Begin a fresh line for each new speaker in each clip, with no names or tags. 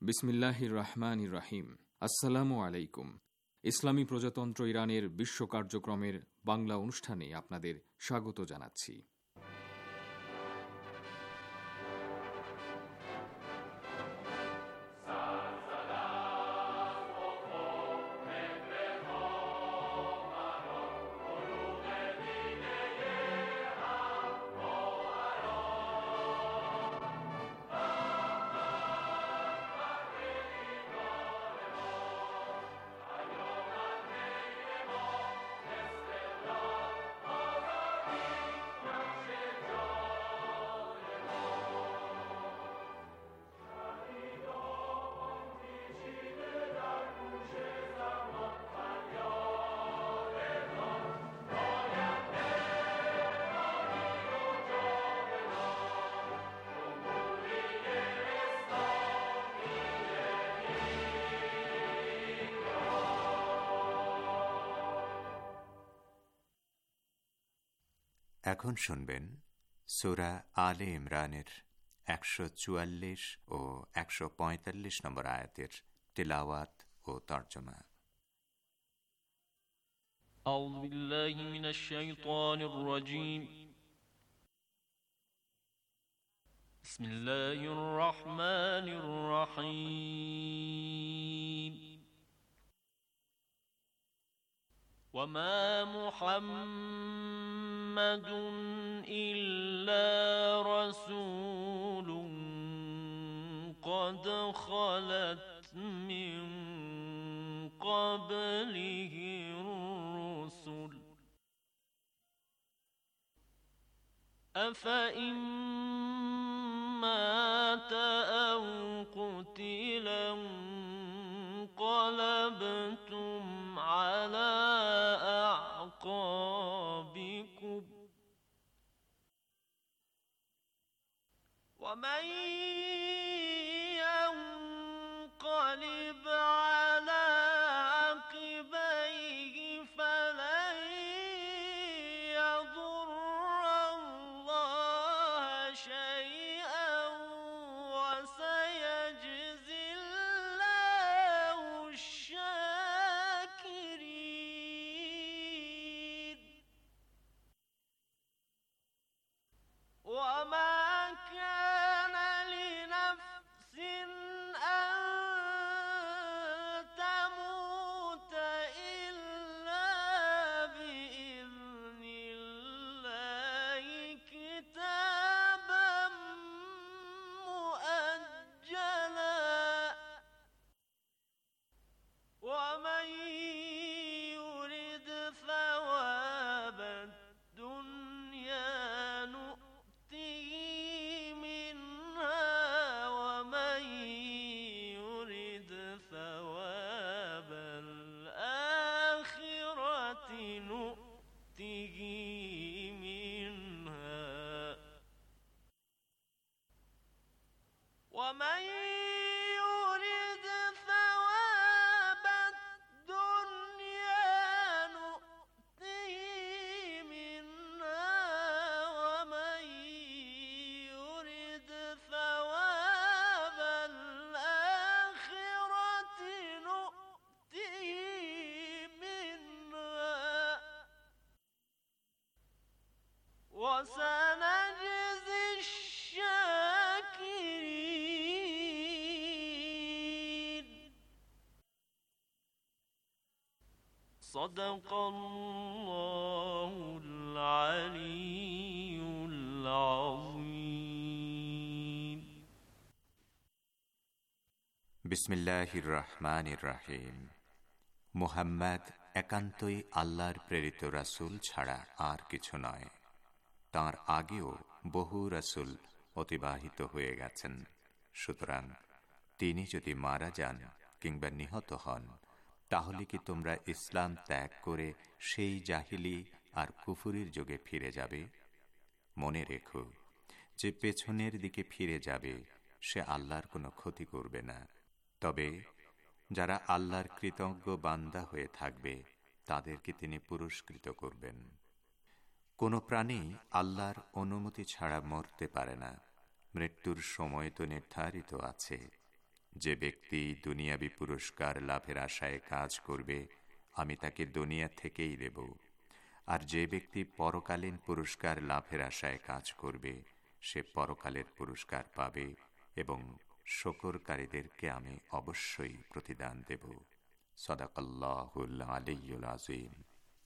বিসমিল্লাহির রহমানির রহিম। আসসালামু আলাইকুম। ইসলামী প্রজাতন্ত্র ইরানের বিশ্ব কার্যক্রমের বাংলা অনুষ্ঠানে আপনাদের স্বাগত জানাচ্ছি।
এখন শুনবেন সূরা আলে ইমরানের ১৪৪ ও ১৪৫ নম্বর আয়াতের তিলাওয়াত ও তরজমা।
আউযু বিল্লাহি মিনাশ শাইতানির রাজীম। বিসমিল্লাহির রহমানির রহিম। وما محمد إلا رسول قد خلت من قبله الرسل أفإن مات أو قتلا انقلبتم على أعقابكم ومن ينقلب على عقبيه فلن يضر الله شيئا وسيجزي الله الشاكرين. وما كان لنفس أن تموت إلا بإذن الله كتابا مؤجلا ومن يرد ثواب الدنيا نؤته منها ومن يرد ثواب الآخرة نؤته منها ومن يرد ثواب الدنيا نؤته منها ومن يرد ثواب الآخرة نؤته منها وسنجزي الشاكرين. صدق الله العلي العظيم.
বিসমিল্লাহির রহমানির রহিম। মুহাম্মদ একান্তই আল্লাহর প্রেরিত রাসূল ছাড়া আর কিছু নয়। তাঁর আগেও বহু রাসূল অতিবাহিত হয়ে গেছেন। সুতরাং তিনি যদি মারা যান কিংবা নিহত হন, তাহলে কি তোমরা ইসলাম ত্যাগ করে সেই জাহিলি আর কুফুরির যুগে ফিরে যাবে? মনে রেখো, যে পেছনের দিকে ফিরে যাবে সে আল্লাহর কোনো ক্ষতি করবে না। তবে যারা আল্লাহর কৃতজ্ঞ বান্দা হয়ে থাকবে তাদেরকে তিনি পুরস্কৃত করবেন। কোনো প্রাণী আল্লাহর অনুমতি ছাড়া মরতে পারে না। মৃত্যুর সময় তো নির্ধারিত আছে। যে ব্যক্তি দুনিয়াবি পুরস্কার লাভের আশায় কাজ করবে, আমি তাকে দুনিয়া থেকেই দেব। আর যে ব্যক্তি পরকালীন পুরস্কার লাভের আশায় কাজ করবে, সে পরকালের পুরস্কার পাবে এবং শকরকারীদেরকে আমি অবশ্যই প্রতিদান দেব। সাদাকাল্লাহুল আলিয়্যুল আযীম।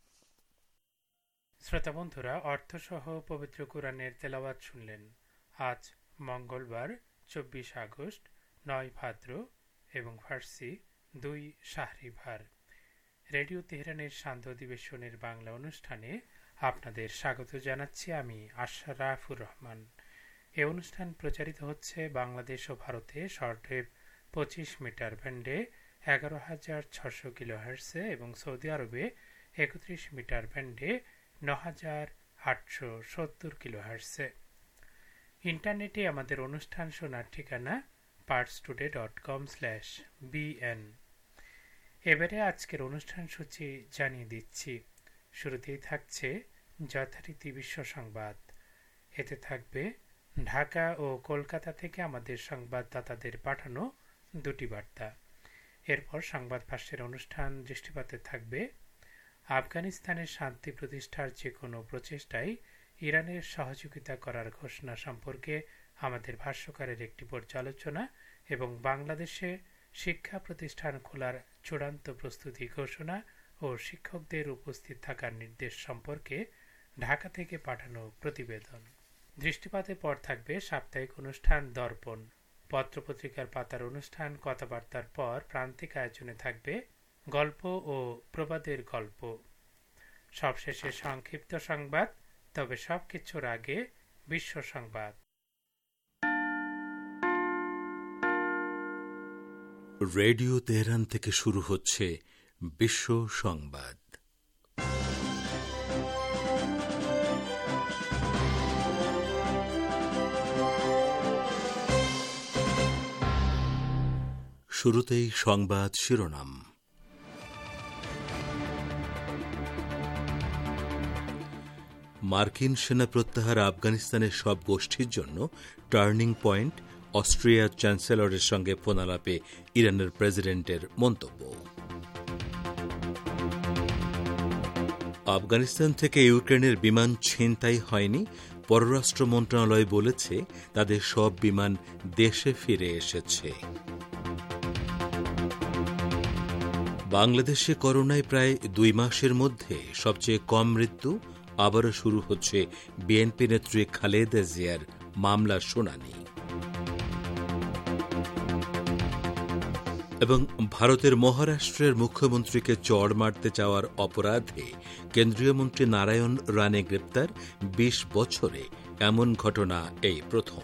শ্রোতা বন্ধুরা, অর্থসহ পবিত্র কুরআনের তেলাওয়াত শুনলেন। আজ মঙ্গলবার 24 আগস্ট, 9 ভাদ্র এবং ফার্সি 2 শাহরিভার। রেডিও তেহরানের শান্ত অধিবেশনের বাংলা অনুষ্ঠানে আপনাদের স্বাগত জানাচ্ছি আমি আশরাফুর রহমান। এই অনুষ্ঠান প্রচারিত হচ্ছে বাংলাদেশ ও ভারতে শর্টওয়েভ 25 মিটার ব্যান্ডে 11,600 কিলোহার্টজে এবং সৌদি আরবে 31 মিটার ব্যান্ডে 9,870 কিলোহার্টজে। ইন্টারনেটে আমাদের অনুষ্ঠান শোনার ঠিকানা parstoday.com/bn। এবারে আজকের অনুষ্ঠান সূচি জানিয়ে দিচ্ছি। শুরুতেই থাকছে যথারীতি বিশ্ব সংবাদ। এতে থাকবে ঢাকা ও কলকাতা থেকে আমাদের সংবাদদাতাদের পাঠানো দুটি বার্তা। এরপর সংবাদ ভাষ্যের অনুষ্ঠান দৃষ্টিপাতে থাকবে আফগানিস্তানের শান্তি প্রতিষ্ঠার যে কোনো প্রচেষ্টায় ইরানের সহযোগিতা করার ঘোষণা সম্পর্কে আমাদের ভাষ্যকারের একটি পর্যালোচনা এবং বাংলাদেশে শিক্ষা প্রতিষ্ঠান খোলার চূড়ান্ত প্রস্তুতি ঘোষণা ও শিক্ষকদের উপস্থিত থাকার নির্দেশ সম্পর্কে ঢাকা থেকে পাঠানো প্রতিবেদন। দৃষ্টিপাতের পর থাকবে সাপ্তাহিক অনুষ্ঠান দর্পণ। পত্রপত্রিকার পাতার অনুষ্ঠান কথাবার্তার পর প্রান্তিক আয়োজনে থাকবে গল্প ও প্রবাদের গল্প। সবশেষে সংক্ষিপ্ত সংবাদ, তবে সবকিছুর আগে বিশ্ব সংবাদ।
রেডিও তেহরান থেকে শুরু হচ্ছে বিশ্ব সংবাদ। শুরুতেই সংবাদ শিরোনাম। মার্কিন সেনা প্রত্যাহার আফগানিস্তানের সব গোষ্ঠীর জন্য টার্নিং পয়েন্ট, অস্ট্রিয়ার চ্যান্সেলরের সঙ্গে ফোনালাপে ইরানের প্রেসিডেন্টের মন্তব্য। আফগানিস্তান থেকে ইউক্রেনের বিমান ছিনতাই হয়নি, পররাষ্ট্র মন্ত্রণালয় বলেছে তাদের সব বিমান দেশে ফিরে এসেছে। বাংলাদেশে করোনায় প্রায় 2 মাসের মধ্যে সবচেয়ে কম মৃত্যু, আবারও শুরু হচ্ছে বিএনপি নেত্রী খালেদা জিয়ার মামলার শুনানি। এবং ভারতের মহারাষ্ট্রের মুখ্যমন্ত্রীকে চড় মারতে চাওয়ার অপরাধে কেন্দ্রীয় মন্ত্রী নারায়ণ রানে গ্রেপ্তার, 20 বছরে এমন ঘটনা এই প্রথম।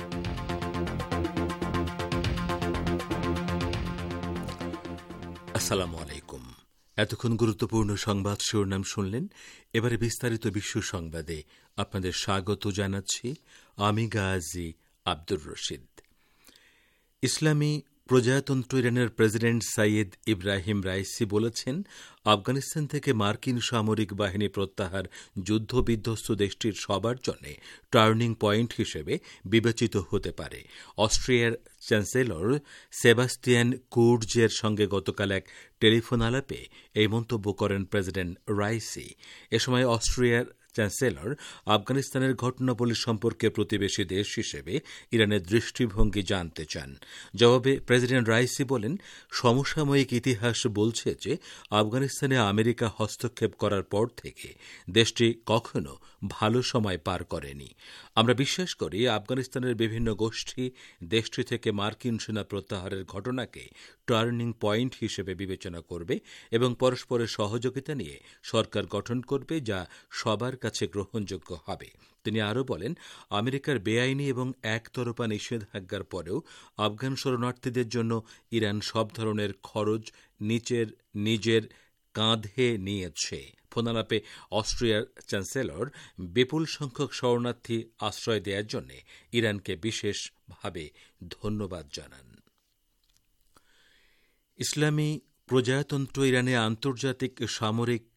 আসসালামু আলাইকুম। এতক্ষণ গুরুত্বপূর্ণ সংবাদ শিরোনাম শুনলেন। এবারে বিস্তারিত বিশ্ব সংবাদে আপনাদের স্বাগত জানাচ্ছি আমি গাজী আব্দুর রশিদ। ইসলামী প্রজাতন্ত্র ইরানের প্রেসিডেন্ট সাইয়েদ ইব্রাহিম রাইসি বলেছেন, আফগানিস্তান থেকে মার্কিন সামরিক বাহিনী প্রত্যাহার যুদ্ধবিধ্বস্ত দেশটির সবার জন্য টার্নিং পয়েন্ট হিসেবে বিবেচিত হতে পারে। অস্ট্রিয়ার চ্যান্সেলর সেবাস্টিয়ান কুর্জের সঙ্গে গতকাল এক টেলিফোন আলাপে এই মন্তব্য করেন প্রেসিডেন্ট রাইসি। এ সময় অস্ট্রিয়ার চ্যান্সেলর আফগানিস্তানের ঘটনাবলী সম্পর্কে প্রতিবেশী দেশ হিসেবে ইরানের দৃষ্টিভঙ্গি জানতে চান। জবাবে প্রেসিডেন্ট রাইসি বলেন, সমসাময়িক ইতিহাস বলছে যে আফগানিস্তানে আমেরিকা হস্তক্ষেপ করার পর থেকে দেশটি কখনো ভালো সময় পার করেনি। আমরা বিশ্বাস করি আফগানিস্তানের বিভিন্ন গোষ্ঠী দেশটি থেকে মার্কিন সেনা প্রত্যাহারের ঘটনাকে টার্নিং পয়েন্ট হিসেবে বিবেচনা করবে এবং পরস্পরের সহযোগিতা নিয়ে সরকার গঠন করবে, যা সবার কাছে গ্রহণযোগ্য হবে। তিনি আরও বলেন, আমেরিকার বেআইনি এবং একতরফা নিষেধাজ্ঞার পরেও আফগান শরণার্থীদের জন্য ইরান সব ধরনের খরচ নিজের কাঁধে নিয়েছে। ফোনালাপে অস্ট্রিয়ার চ্যান্সেলর বিপুল সংখ্যক শরণার্থী আশ্রয় দেওয়ার জন্য ইরানকে বিশেষভাবে ধন্যবাদ জানান। ইসলামী প্রজাতন্ত্র ইরানে আন্তর্জাতিক সামরিক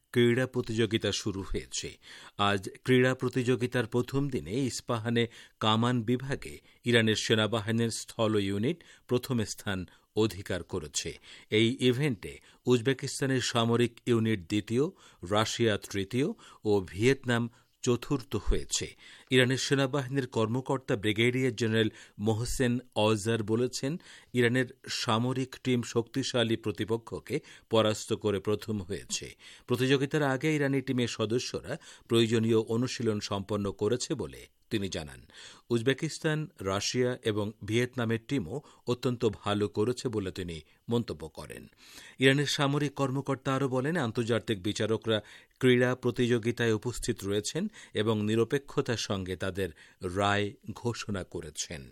ক্রীড়া প্রতিযোগিতা শুরু হয়েছে। আজ ক্রীড়া প্রতিযোগিতার প্রথম দিনে ইস্পাহানে কামান বিভাগে ইরানের সেনাবাহিনীর স্থল ইউনিট প্রথম স্থান অধিকার করেছে। এই ইভেন্টে উজবেকিস্তানের সামরিক ইউনিট দ্বিতীয়, রাশিয়া তৃতীয় ও ভিয়েতনাম চতুর্থ হয়েছে। ইরানের সেনাবাহিনীর কর্মকর্তা ব্রিগেডিয়ার জেনারেল মোহসেন অজার বলেছেন, ইরানের সামরিক টিম শক্তিশালী প্রতিপক্ষকে পরাস্ত করে প্রথম হয়েছে। প্রতিযোগিতার আগে ইরানি টিমের সদস্যরা প্রয়োজনীয় অনুশীলন সম্পন্ন করেছে বলে তিনি জানান। উজবেকিস্তান, রাশিয়া এবং ভিয়েতনামের টিমও অত্যন্ত ভালো করেছে বলে তিনি মন্তব্য করেন। ইরানের সামরিক কর্মকর্তা আরও বলেন, আন্তর্জাতিক বিচারকরা ক্রীড়া প্রতিযোগিতায় উপস্থিত রয়েছেন এবং নিরপেক্ষতার সঙ্গে তাদের রায় ঘোষণা করেছেন।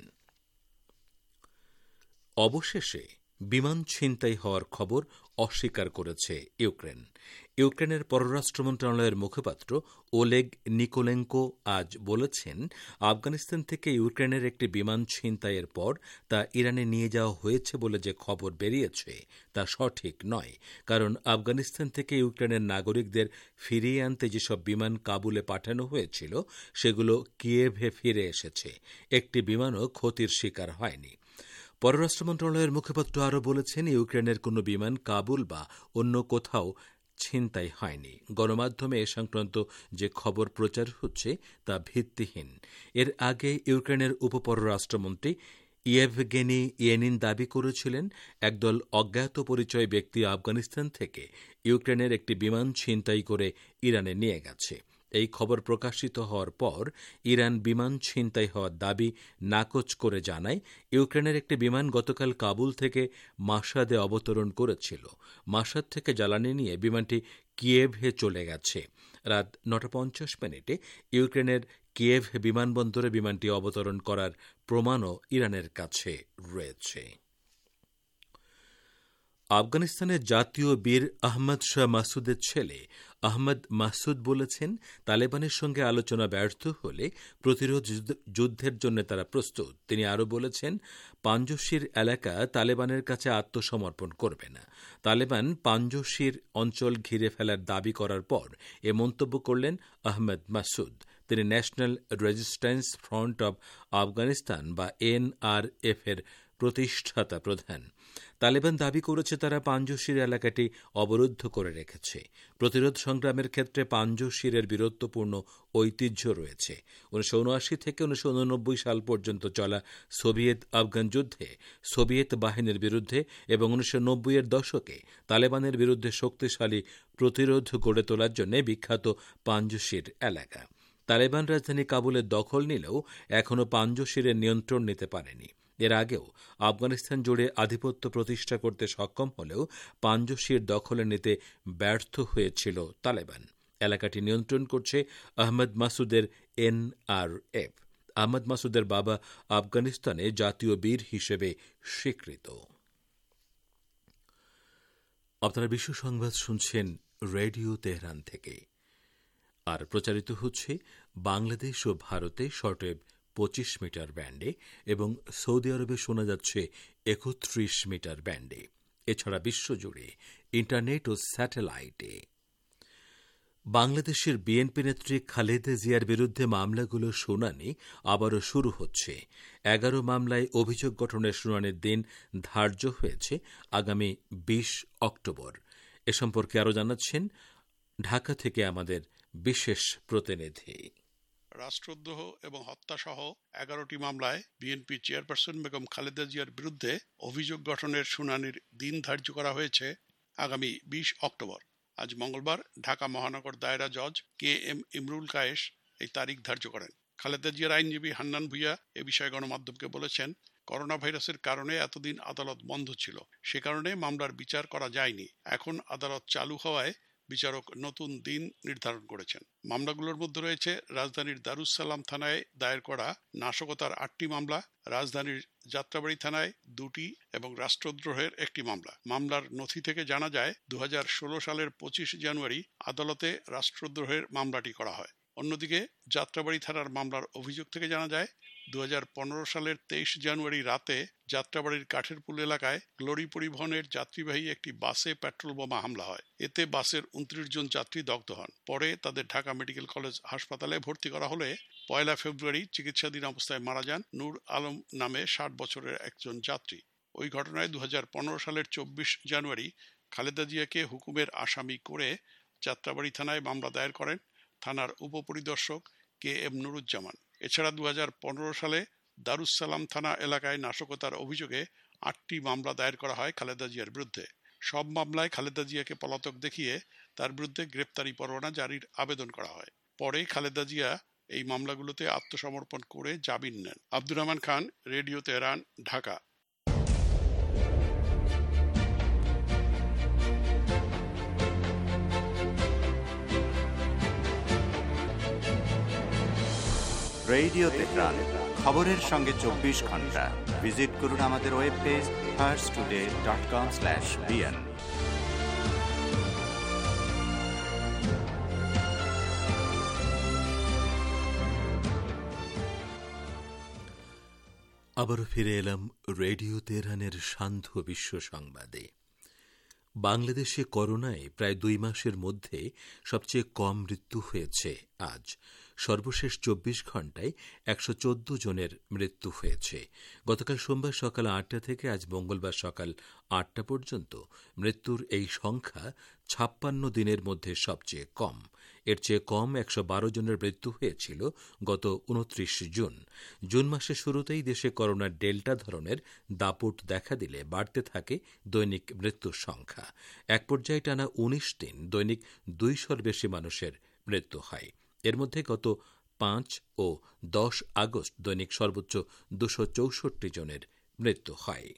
অবশেষে বিমান ছিনতাই হওয়ার খবর অস্বীকার করেছে ইউক্রেন। ইউক্রেনের পররাষ্ট্র মন্ত্রণালয়ের মুখপাত্র ওলেগ নিকোলেঙ্কো আজ বলেছেন, আফগানিস্তান থেকে ইউক্রেনের একটি বিমান ছিনতাইয়ের পর তা ইরানে নিয়ে যাওয়া হয়েছে বলে যে খবর বেরিয়েছে তা সঠিক নয়। কারণ আফগানিস্তান থেকে ইউক্রেনের নাগরিকদের ফিরিয়ে আনতে যেসব বিমান কাবুলে পাঠানো হয়েছিল সেগুলো কিয়েভে ফিরে এসেছে। একটি বিমানও ক্ষতির শিকার হয়নি। পররাষ্ট্র মন্ত্রণালয়ের মুখপাত্র আরও বলেছেন, ইউক্রেনের কোনো বিমান কাবুল বা অন্য কোথাও ছিনতাই হয়নি। গণমাধ্যমে এ সংক্রান্ত যে খবর প্রচার হচ্ছে তা ভিত্তিহীন। এর আগে ইউক্রেনের উপপররাষ্ট্রমন্ত্রী ইয়েভগেনি ইয়েনিন দাবি করেছিলেন, একদল অজ্ঞাত পরিচয় ব্যক্তি আফগানিস্তান থেকে ইউক্রেনের একটি বিমান ছিনতাই করে ইরানে নিয়ে গেছে। এই খবর প্রকাশিত হওয়ার পর ইরান বিমান ছিনতাই হওয়ার দাবি নাকচ করে জানায়, ইউক্রেনের একটি বিমান গতকাল কাবুল থেকে মাশাদে অবতরণ করেছিল। মাশাদ থেকে জ্বালানি নিয়ে বিমানটি কিয়েভে চলে গেছে। রাত 9:50 ইউক্রেনের কিয়েভ বিমানবন্দরে বিমানটি অবতরণ করার প্রমাণও ইরানের কাছে রয়েছে। আফগানিস্তানের জাতীয় বীর আহমদ শাহ মাসুদের ছেলে আহমদ মাসুদ বলেছেন, তালেবানের সঙ্গে আলোচনা ব্যর্থ হলে প্রতিরোধ যুদ্ধের জন্য তারা প্রস্তুত। তিনি আরও বলেছেন, পাঞ্জশির এলাকা তালেবানের কাছে আত্মসমর্পণ করবে না। তালেবান পাঞ্জশির অঞ্চল ঘিরে ফেলার দাবি করার পর এ মন্তব্য করলেন আহমদ মাসুদ। তিনি national resistance front of Afghanistan বা এনআরএফ এর প্রতিষ্ঠাতা প্রধান। তালেবান দাবি করেছে তারা পাঞ্জশির এলাকাটি অবরুদ্ধ করে রেখেছে। প্রতিরোধ সংগ্রামের ক্ষেত্রে পাঞ্জশিরের বীরত্বপূর্ণ ঐতিহ্য রয়েছে। 1979 থেকে 1989 সাল পর্যন্ত চলা সোভিয়েত আফগান যুদ্ধে সোভিয়েত বাহিনীর বিরুদ্ধে এবং 1990-এর দশকে তালেবানের বিরুদ্ধে শক্তিশালী প্রতিরোধ গড়ে তোলার জন্য বিখ্যাত পাঞ্জশির এলাকা। তালেবান রাজধানী কাবুলের দখল নিলেও এখনও পাঞ্জশিরের নিয়ন্ত্রণ নিতে পারেনি। এর আগেও আফগানিস্তান জুড়ে আধিপত্য প্রতিষ্ঠা করতে সক্ষম হলেও পাঞ্জশির দখলে নিতে ব্যর্থ হয়েছিল তালেবান। এলাকাটি নিয়ন্ত্রণ করছে আহমদ মাসুদের এনআরএফ। আহমদ মাসুদের বাবা আফগানিস্তানে জাতীয় বীর হিসেবে স্বীকৃত। আপনারা বিশ্ব সংবাদ শুনছেন রেডিও তেহরান থেকে, আর প্রচারিত হচ্ছে বাংলাদেশ ও ভারতে শর্টওয়েভ 25 মিটার ব্যান্ডে এবং সৌদি আরবে শোনা যাচ্ছে 31 মিটার ব্যান্ডে। এছাড়া বিশ্বজুড়ে ইন্টারনেট ও স্যাটেলাইটে। বাংলাদেশের বিএনপি নেত্রী খালেদা জিয়ার বিরুদ্ধে মামলাগুলোর শুনানি আবারও শুরু হচ্ছে। 11 মামলায় অভিযোগ গঠনের শুনানির দিন ধার্য হয়েছে আগামী 20 অক্টোবর। এ সম্পর্কে আরও জানাচ্ছেন ঢাকা থেকে আমাদের বিশেষ প্রতিনিধি।
রাষ্ট্রদ্রোহ এবং হত্যাসহ 11টি মামলায় বিএনপি চেয়ারপারসন বেগম খালেদা জিয়ার বিরুদ্ধে অভিযোগ গঠনের শুনানির দিন ধার্য করা হয়েছে আগামী 20 অক্টোবর। আজ মঙ্গলবার ঢাকা মহানগর দায়রা জজ কে এম ইমরুল কায়েস এই তারিখ ধার্য করেন। খালেদা জিয়ার আইনজীবী হান্নান ভূঁইয়া এ বিষয়ে গণমাধ্যমকে বলেছেন, করোনা ভাইরাসের কারণে এতদিন আদালত বন্ধ ছিল, সে কারণে মামলার বিচার করা যায়নি। এখন আদালত চালু হওয়ায় বিচারক নতুন দিন নির্ধারণ করেছেন। মামলাগুলোর মধ্যে রয়েছে রাজধানীর দারুস সালাম থানায় দায়ের করা নাশকতার 8টি মামলা, রাজধানীর যাত্রাবাড়ি থানায় 2টি এবং রাষ্ট্রদ্রোহের 1টি মামলা। মামলার নথি থেকে জানা যায় 2016 সালের 25 জানুয়ারি আদালতে রাষ্ট্রদ্রোহের মামলাটি করা হয়। অন্যদিকে যাত্রাবাড়ি থানার মামলার অভিযোগ থেকে জানা যায় 2015 সালের 23 জানুয়ারি রাতে যাত্রাবাড়ির কাঠের পুল এলাকায় গ্লোরি পরিবহনের যাত্রীবাহী একটি বাসে পেট্রোল বোমা হামলা হয়। এতে বাসের 29 জন যাত্রী দগ্ধ হন। পরে তাদের ঢাকা মেডিকেল কলেজ হাসপাতালে ভর্তি করা হলে 1 ফেব্রুয়ারি চিকিৎসাধীন অবস্থায় মারা যান নূর আলম নামে 60 বছরের একজন যাত্রী। ওই ঘটনায় 2015 সালের 24 জানুয়ারি খালেদা জিয়াকে হুকুমের আসামি করে যাত্রাবাড়ি থানায় মামলা দায়ের করেন থানার উপপরিদর্শক KM নুরুজ্জামান। এছাড়া 2015 সালে দারুসালাম থানা এলাকায় নাশকতার অভিযোগে 8টি মামলা দায়ের করা হয় খালেদা জিয়ার বিরুদ্ধে। সব মামলায় খালেদা জিয়াকে পলাতক দেখিয়ে তার বিরুদ্ধে গ্রেপ্তারি পরোয়ানা জারির আবেদন করা হয়। পরে খালেদা জিয়া এই মামলাগুলোতে আত্মসমর্পণ করে জামিন নেন। Abdur Rahman Khan, radio Tehran, Dhaka.
Radio Tehran, খবরের সঙ্গে 24 ঘন্টা। ভিজিট করুন আমাদের ওয়েব পেজ farstoday.com/bn।
আবারও ফিরে এলাম রেডিও তেহরানের সান্ধ্য বিশ্ব সংবাদে। বাংলাদেশে করোনায় প্রায় 2 মাসের মধ্যে সবচেয়ে কম মৃত্যু হয়েছে আজ। সর্বশেষ 24 ঘণ্টায় 114 জনের মৃত্যু হয়েছে। গতকাল সোমবার সকাল 8টা থেকে আজ মঙ্গলবার সকাল 8টা পর্যন্ত মৃত্যুর এই সংখ্যা 56 দিনের মধ্যে সবচেয়ে কম। এর চেয়ে কম 112 জনের মৃত্যু হয়েছিল গত 29 জুন। জুন মাসের শুরুতেই দেশে করোনার ডেল্টা ধরনের দাপট দেখা দিলে বাড়তে থাকে দৈনিক মৃত্যুর সংখ্যা। এক পর্যায়ে টানা 19 দিন দৈনিক 200-র বেশি মানুষের মৃত্যু হয়। এর মধ্যে গত 5 ও 10 আগস্ট দৈনিক সর্বোচ্চ 264 জনের মৃত্যু হয়।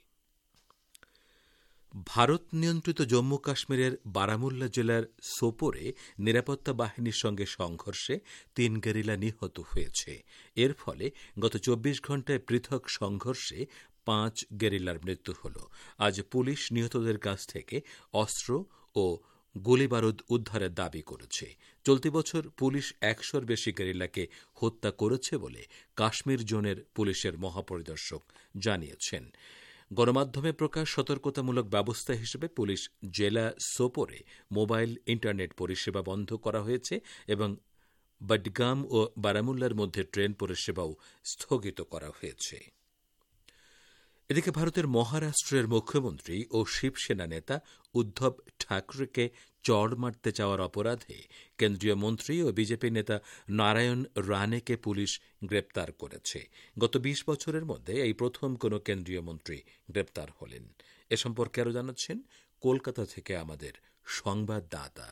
ভারত নিয়ন্ত্রিত জম্মু কাশ্মীরের বারামুল্লা জেলার সোপোরে নিরাপত্তা বাহিনীর সঙ্গে সংঘর্ষে 3 গেরিলা নিহত হয়েছে। এর ফলে গত 24 ঘণ্টায় পৃথক সংঘর্ষে 5 গেরিলার মৃত্যু হল। আজ পুলিশ নিহতদের কাছ থেকে অস্ত্র ও গুলিবারুদ উদ্ধারের দাবি করেছে। চলতি বছর পুলিশ 100-র বেশি গেরিলাকে হত্যা করেছে বলে কাশ্মীর জোনের পুলিশের মহাপরিদর্শক জানিয়েছেন। গণমাধ্যমে প্রকাশ সতর্কতামূলক ব্যবস্থা হিসেবে পুলিশ জেলা সোপোরে মোবাইল ইন্টারনেট পরিষেবা বন্ধ করা হয়েছে এবং বডগাম ও বারামুল্লার মধ্যে ট্রেন পরিষেবাও স্থগিত করা হয়েছে। এদিকে ভারতের মহারাষ্ট্রের মুখ্যমন্ত্রী ও শিবসেনা নেতা উদ্ধব ঠাকরেকে চড় মারতে চাওয়ার অপরাধে কেন্দ্রীয় মন্ত্রী ও বিজেপি নেতা নারায়ণ রানেকে পুলিশ গ্রেপ্তার করেছে। গত 20 বছরের মধ্যে এই প্রথম কোনো কেন্দ্রীয় মন্ত্রী গ্রেপ্তার হলেন। এ সম্পর্কে আরও জানাচ্ছেন কলকাতা থেকে আমাদের সংবাদদাতা।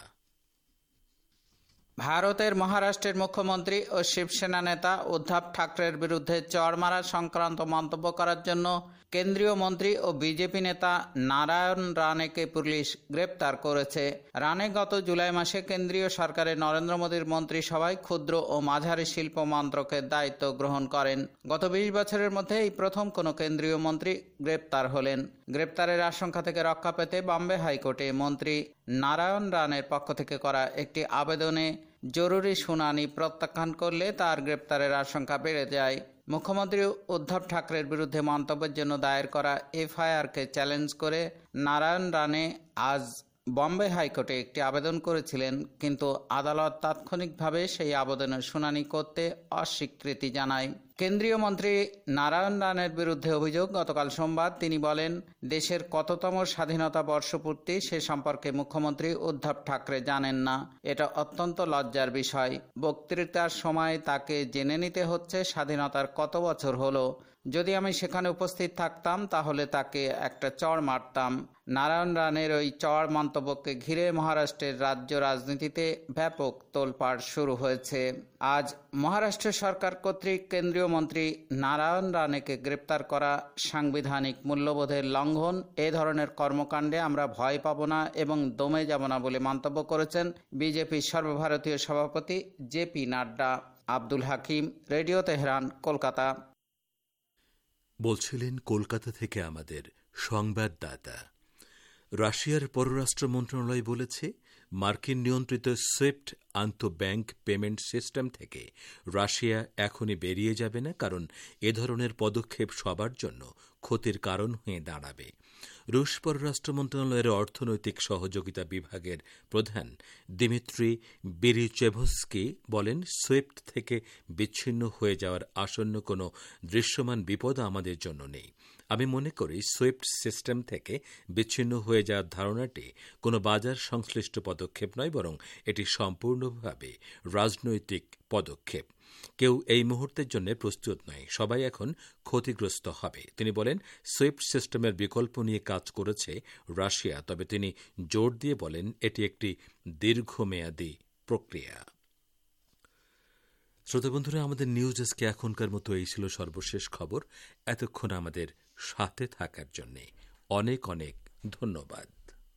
ভারতের মহারাষ্ট্রের মুখ্যমন্ত্রী ও শিবসেনা নেতা উদ্ধব ঠাকরের বিরুদ্ধে চড় মারা সংক্রান্ত মন্তব্য করার জন্য কেন্দ্রীয় মন্ত্রী ও বিজেপি নেতা নারায়ণ রানেকে পুলিশ গ্রেপ্তার করেছে। রানে গত জুলাই মাসে কেন্দ্রীয় সরকারের নরেন্দ্র মোদীর মন্ত্রিসভায় ক্ষুদ্র ও মাঝারি শিল্প মন্ত্রকের দায়িত্ব গ্রহণ করেন। গত 20 বছরের মধ্যে এই প্রথম কোনো কেন্দ্রীয় মন্ত্রী গ্রেপ্তার হলেন। গ্রেপ্তারের আশঙ্কা থেকে রক্ষা পেতে বম্বে হাইকোর্টে মন্ত্রী নারায়ণ রানের পক্ষ থেকে করা একটি আবেদনে জরুরি শুনানি প্রত্যাখ্যান করলে তার গ্রেপ্তারের আশঙ্কা বেড়ে যায়। মুখ্যমন্ত্রী উদ্ধব ঠাকরের বিরুদ্ধে মন্তব্যের জন্য দায়ের করা এফআইআরকে চ্যালেঞ্জ করে নারায়ণ রানে আজ বম্বে হাইকোর্টে একটি আবেদন করেছিলেন, কিন্তু আদালত তাৎক্ষণিকভাবে সেই আবেদনের শুনানি করতে অস্বীকৃতি জানায়। কেন্দ্রীয় মন্ত্রী নারায়ণ রানের বিরুদ্ধে অভিযোগ, গতকাল সোমবার তিনি বলেন, দেশের কততম স্বাধীনতা বর্ষপূর্তি সে সম্পর্কে মুখ্যমন্ত্রী উদ্ধব ঠাকরে জানেন না। এটা অত্যন্ত লজ্জার বিষয়। বক্তৃতার সময় তাকে জেনে নিতে হচ্ছে স্বাধীনতার কত বছর হলো। যদি আমি সেখানে উপস্থিত থাকতাম তাহলে তাকে একটা চড় মারতাম। নারায়ণ রানের ওই চড় মন্তব্যকে ঘিরে মহারাষ্ট্রের রাজ্য রাজনীতিতে ব্যাপক তোলপাড় শুরু হয়েছে। আজ মহারাষ্ট্র সরকার কর্তৃক কেন্দ্রীয় মন্ত্রী নারায়ণ রানেকে গ্রেপ্তার করা সাংবিধানিক মূল্যবোধের লঙ্ঘন। এ ধরনের কর্মকাণ্ডে আমরা ভয় পাব না এবং দমে যাব না বলে মন্তব্য করেছেন বিজেপির সর্বভারতীয় সভাপতি JP Nadda. Abdul Hakim, radio Tehran, Kolkata.
বলছিলেন কলকাতা থেকে আমাদের সংবাদদাতা। রাশিয়ার পররাষ্ট্র মন্ত্রণালয় বলেছে, মার্কিন নিয়ন্ত্রিত সুইফট আন্তঃব্যাংক পেমেন্ট সিস্টেম থেকে রাশিয়া এখনই বেরিয়ে যাবে না, কারণ এ ধরনের পদক্ষেপ সবার জন্য ক্ষতির কারণ হয়ে দাঁড়াবে। রুশ পররাষ্ট্র মন্ত্রণালয়ের অর্থনৈতিক সহযোগিতা বিভাগের প্রধান দিমিত্রি বেরিচেভস্কি বলেন, সুইফট থেকে বিচ্ছিন্ন হয়ে যাওয়ার আসন্ন কোনো দৃশ্যমান বিপদ আমাদের জন্য নেই। আমি মনে করি সুইফট সিস্টেম থেকে বিচ্ছিন্ন হয়ে যাওয়ার ধারণাটি কোনো বাজার সংশ্লিষ্ট পদক্ষেপ নয়, বরং এটি সম্পূর্ণভাবে রাজনৈতিক পদক্ষেপ। কেউ এই মুহূর্তের জন্য প্রস্তুত নয়, সবাই এখন ক্ষতিগ্রস্ত হবে। তিনি বলেন, সুইফট সিস্টেমের বিকল্প নিয়ে কাজ করেছে রাশিয়া, তবে তিনি জোর দিয়ে বলেন এটি একটি দীর্ঘমেয়াদী প্রক্রিয়া। শ্রোতাবন্ধুরা, আমাদের নিউজ ডেস্কে এখনকার মতো এই ছিল সর্বশেষ খবর। এতক্ষণ আমাদের সাথে থাকার জন্য অনেক অনেক ধন্যবাদ।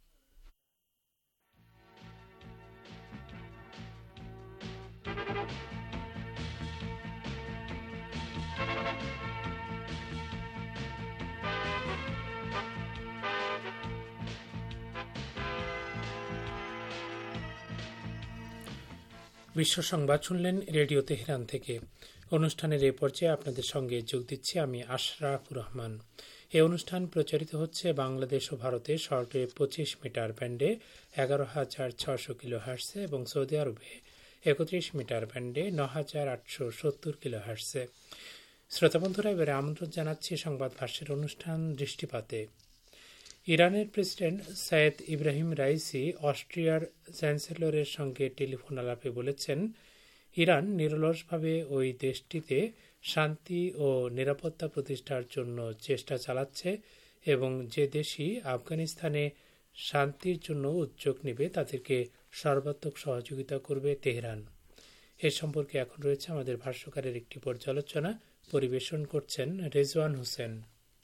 বিশ্ব সংবাদ শুনলেন রেডিও তেহরান থেকে। অনুষ্ঠানের এই পর্যায়ে আপনাদের সঙ্গে যোগ দিচ্ছি আমি আশরাফুর রহমান। এই অনুষ্ঠান প্রচারিত হচ্ছে বাংলাদেশ ও ভারতে শর্টওয়েভ 25 মিটার ব্যান্ডে 11,600 কিলোহার্টসে এবং সৌদি আরবে 31 মিটার ব্যান্ডে 9,870 কিলোহার্টসে। শ্রোতাবন্ধুরা, এবারে আমন্ত্রণ জানাচ্ছি সংবাদ ভাষ্যের অনুষ্ঠান দৃষ্টিপাতে। ইরানের প্রেসিডেন্ট সৈয়দ ইব্রাহিম রাইসি অস্ট্রিয়ার চ্যান্সেলরের সঙ্গে টেলিফোন আলাপে বলেছেন, ইরান নিরলসভাবে ওই দেশটিতে শান্তি ও নিরাপত্তা প্রতিষ্ঠার জন্য চেষ্টা চালাচ্ছে এবং যে দেশই আফগানিস্তানে শান্তির জন্য উদ্যোগ নেবে তাদেরকে সর্বাত্মক সহযোগিতা করবে তেহরান। এ সম্পর্কে এখন রয়েছে আমাদের ভাষ্যকারের একটি পর্যালোচনা, পরিবেশন করছেন রেজওয়ান হোসেন।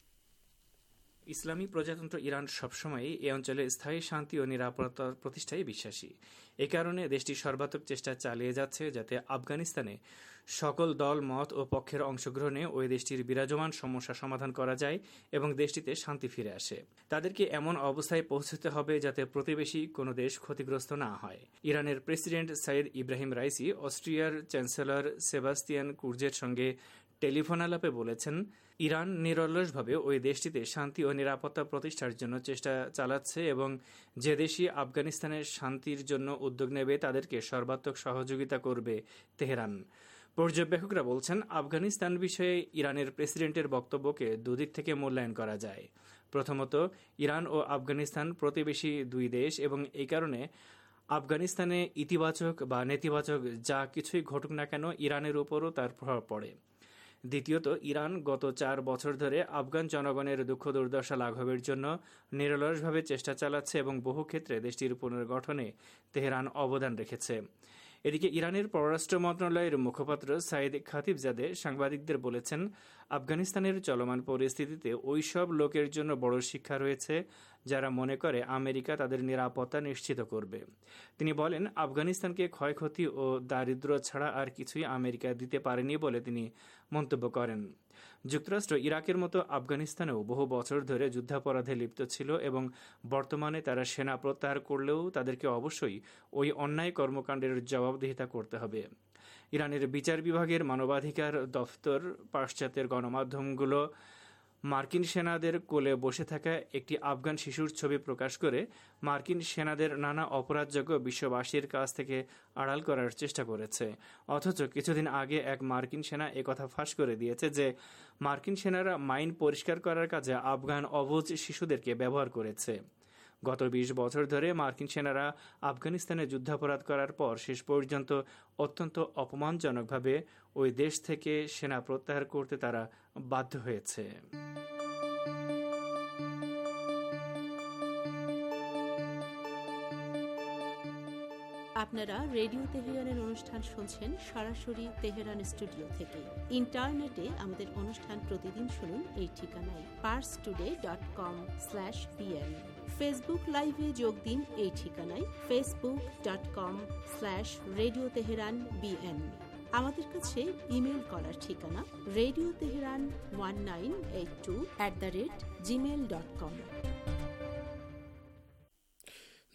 ইসলামী প্রজাতন্ত্র ইরান সবসময়ই এ অঞ্চলে স্থায়ী শান্তি ও নিরাপত্তার প্রতিষ্ঠায় বিশ্বাসী। এ কারণে দেশটি সর্বাত্মক চেষ্টা চালিয়ে যাচ্ছে যাতে আফগানিস্তানে সকল দল, মত ও পক্ষের অংশগ্রহণে ওই দেশটির বিরাজমান সমস্যা সমাধান করা যায় এবং দেশটিতে শান্তি ফিরে আসে। তাদেরকে এমন অবস্থায় পৌঁছতে হবে যাতে প্রতিবেশী কোনো দেশ ক্ষতিগ্রস্ত না হয়। ইরানের প্রেসিডেন্ট সৈয়দ ইব্রাহিম রাইসি অস্ট্রিয়ার চ্যান্সেলর সেবাস্তিয়ান কুর্জের সঙ্গে টেলিফোন আলাপে বলেছেন, ইরান নিরলসভাবে ওই দেশটিতে শান্তি ও নিরাপত্তা প্রতিষ্ঠার জন্য চেষ্টা চালাচ্ছে এবং যে দেশই আফগানিস্তানের শান্তির জন্য উদ্যোগ নেবে তাদেরকে সর্বাত্মক সহযোগিতা করবে তেহরান। পর্যবেক্ষকরা বলছেন, আফগানিস্তান বিষয়ে ইরানের প্রেসিডেন্টের বক্তব্যকে দুদিক থেকে মূল্যায়ন করা যায়। প্রথমত, ইরান ও আফগানিস্তান প্রতিবেশী দুই দেশ এবং এই কারণে আফগানিস্তানে ইতিবাচক বা নেতিবাচক যা কিছুই ঘটুক না কেন ইরানের উপরও তার প্রভাব পড়ে। দ্বিতীয়ত, ইরান গত 4 বছর ধরে আফগান জনগণের দুঃখ দুর্দশা লাঘবের জন্য নিরলসভাবে চেষ্টা চালাচ্ছে এবং বহু ক্ষেত্রে দেশটির পুনর্গঠনে তেহরান অবদান রেখেছে। এদিকে ইরানের পররাষ্ট্র মন্ত্রণালয়ের মুখপাত্র সাইদ খাতিবজাদে সাংবাদিকদের বলেছেন, আফগানিস্তানের চলমান পরিস্থিতিতে ওই সব লোকের জন্য বড় শিক্ষা রয়েছে যারা মনে করে আমেরিকা তাদের নিরাপত্তা নিশ্চিত করবে। তিনি বলেন, আফগানিস্তানকে ক্ষয়ক্ষতি ও দারিদ্র্য ছাড়া আর কিছুই আমেরিকা দিতে পারেনি বলে তিনি মন্তব্য করেন। যুক্তরাষ্ট্র ইরাকের মতো আফগানিস্তানেও বহু বছর ধরে যুদ্ধাপরাধে লিপ্ত ছিল এবং বর্তমানে তারা সেনা প্রত্যাহার করলেও তাদেরকে অবশ্যই ওই অন্যায় কর্মকাণ্ডের জবাবদিহিতা করতে হবে। ইরানের বিচার বিভাগের মানবাধিকার দফতর পাশ্চাত্যের গণমাধ্যমগুলো মার্কিন সেনাদের কোলে বসে থাকা একটি আফগান শিশুর ছবি প্রকাশ করে মার্কিন সেনাদের নানা অপরাধযোগ্য বিশ্ববাসীর কাছ থেকে আড়াল করার চেষ্টা করেছে। অথচ কিছুদিন আগে এক মার্কিন সেনা একথা ফাঁস করে দিয়েছে যে মার্কিন সেনারা মাইন পরিষ্কার করার কাজে আফগান অবুঝ শিশুদেরকে ব্যবহার করেছে। গত 20 বছর ধরে মার্কিন সেনারা আফগানিস্তানে যুদ্ধাপরাধ করার পর শেষ পর্যন্ত অত্যন্ত অপমানজনকভাবে ওই দেশ থেকে সেনা প্রত্যাহার করতে তারা বাধ্য হয়েছে।
আপনারা রেডিও তেহরানের অনুষ্ঠান শুনছেন সরাসরি তেহরান স্টুডিও থেকে। ইন্টারনেটে আমাদের অনুষ্ঠান প্রতিদিন শুনুন এই ঠিকানায় parstoday.com/bn। ফেসবুক লাইভে যোগ দিন এই ঠিকানায় facebook.com/radio teheran bn। আমাদের কাছে ইমেল করার ঠিকানা radioteheran1982@gmail.com।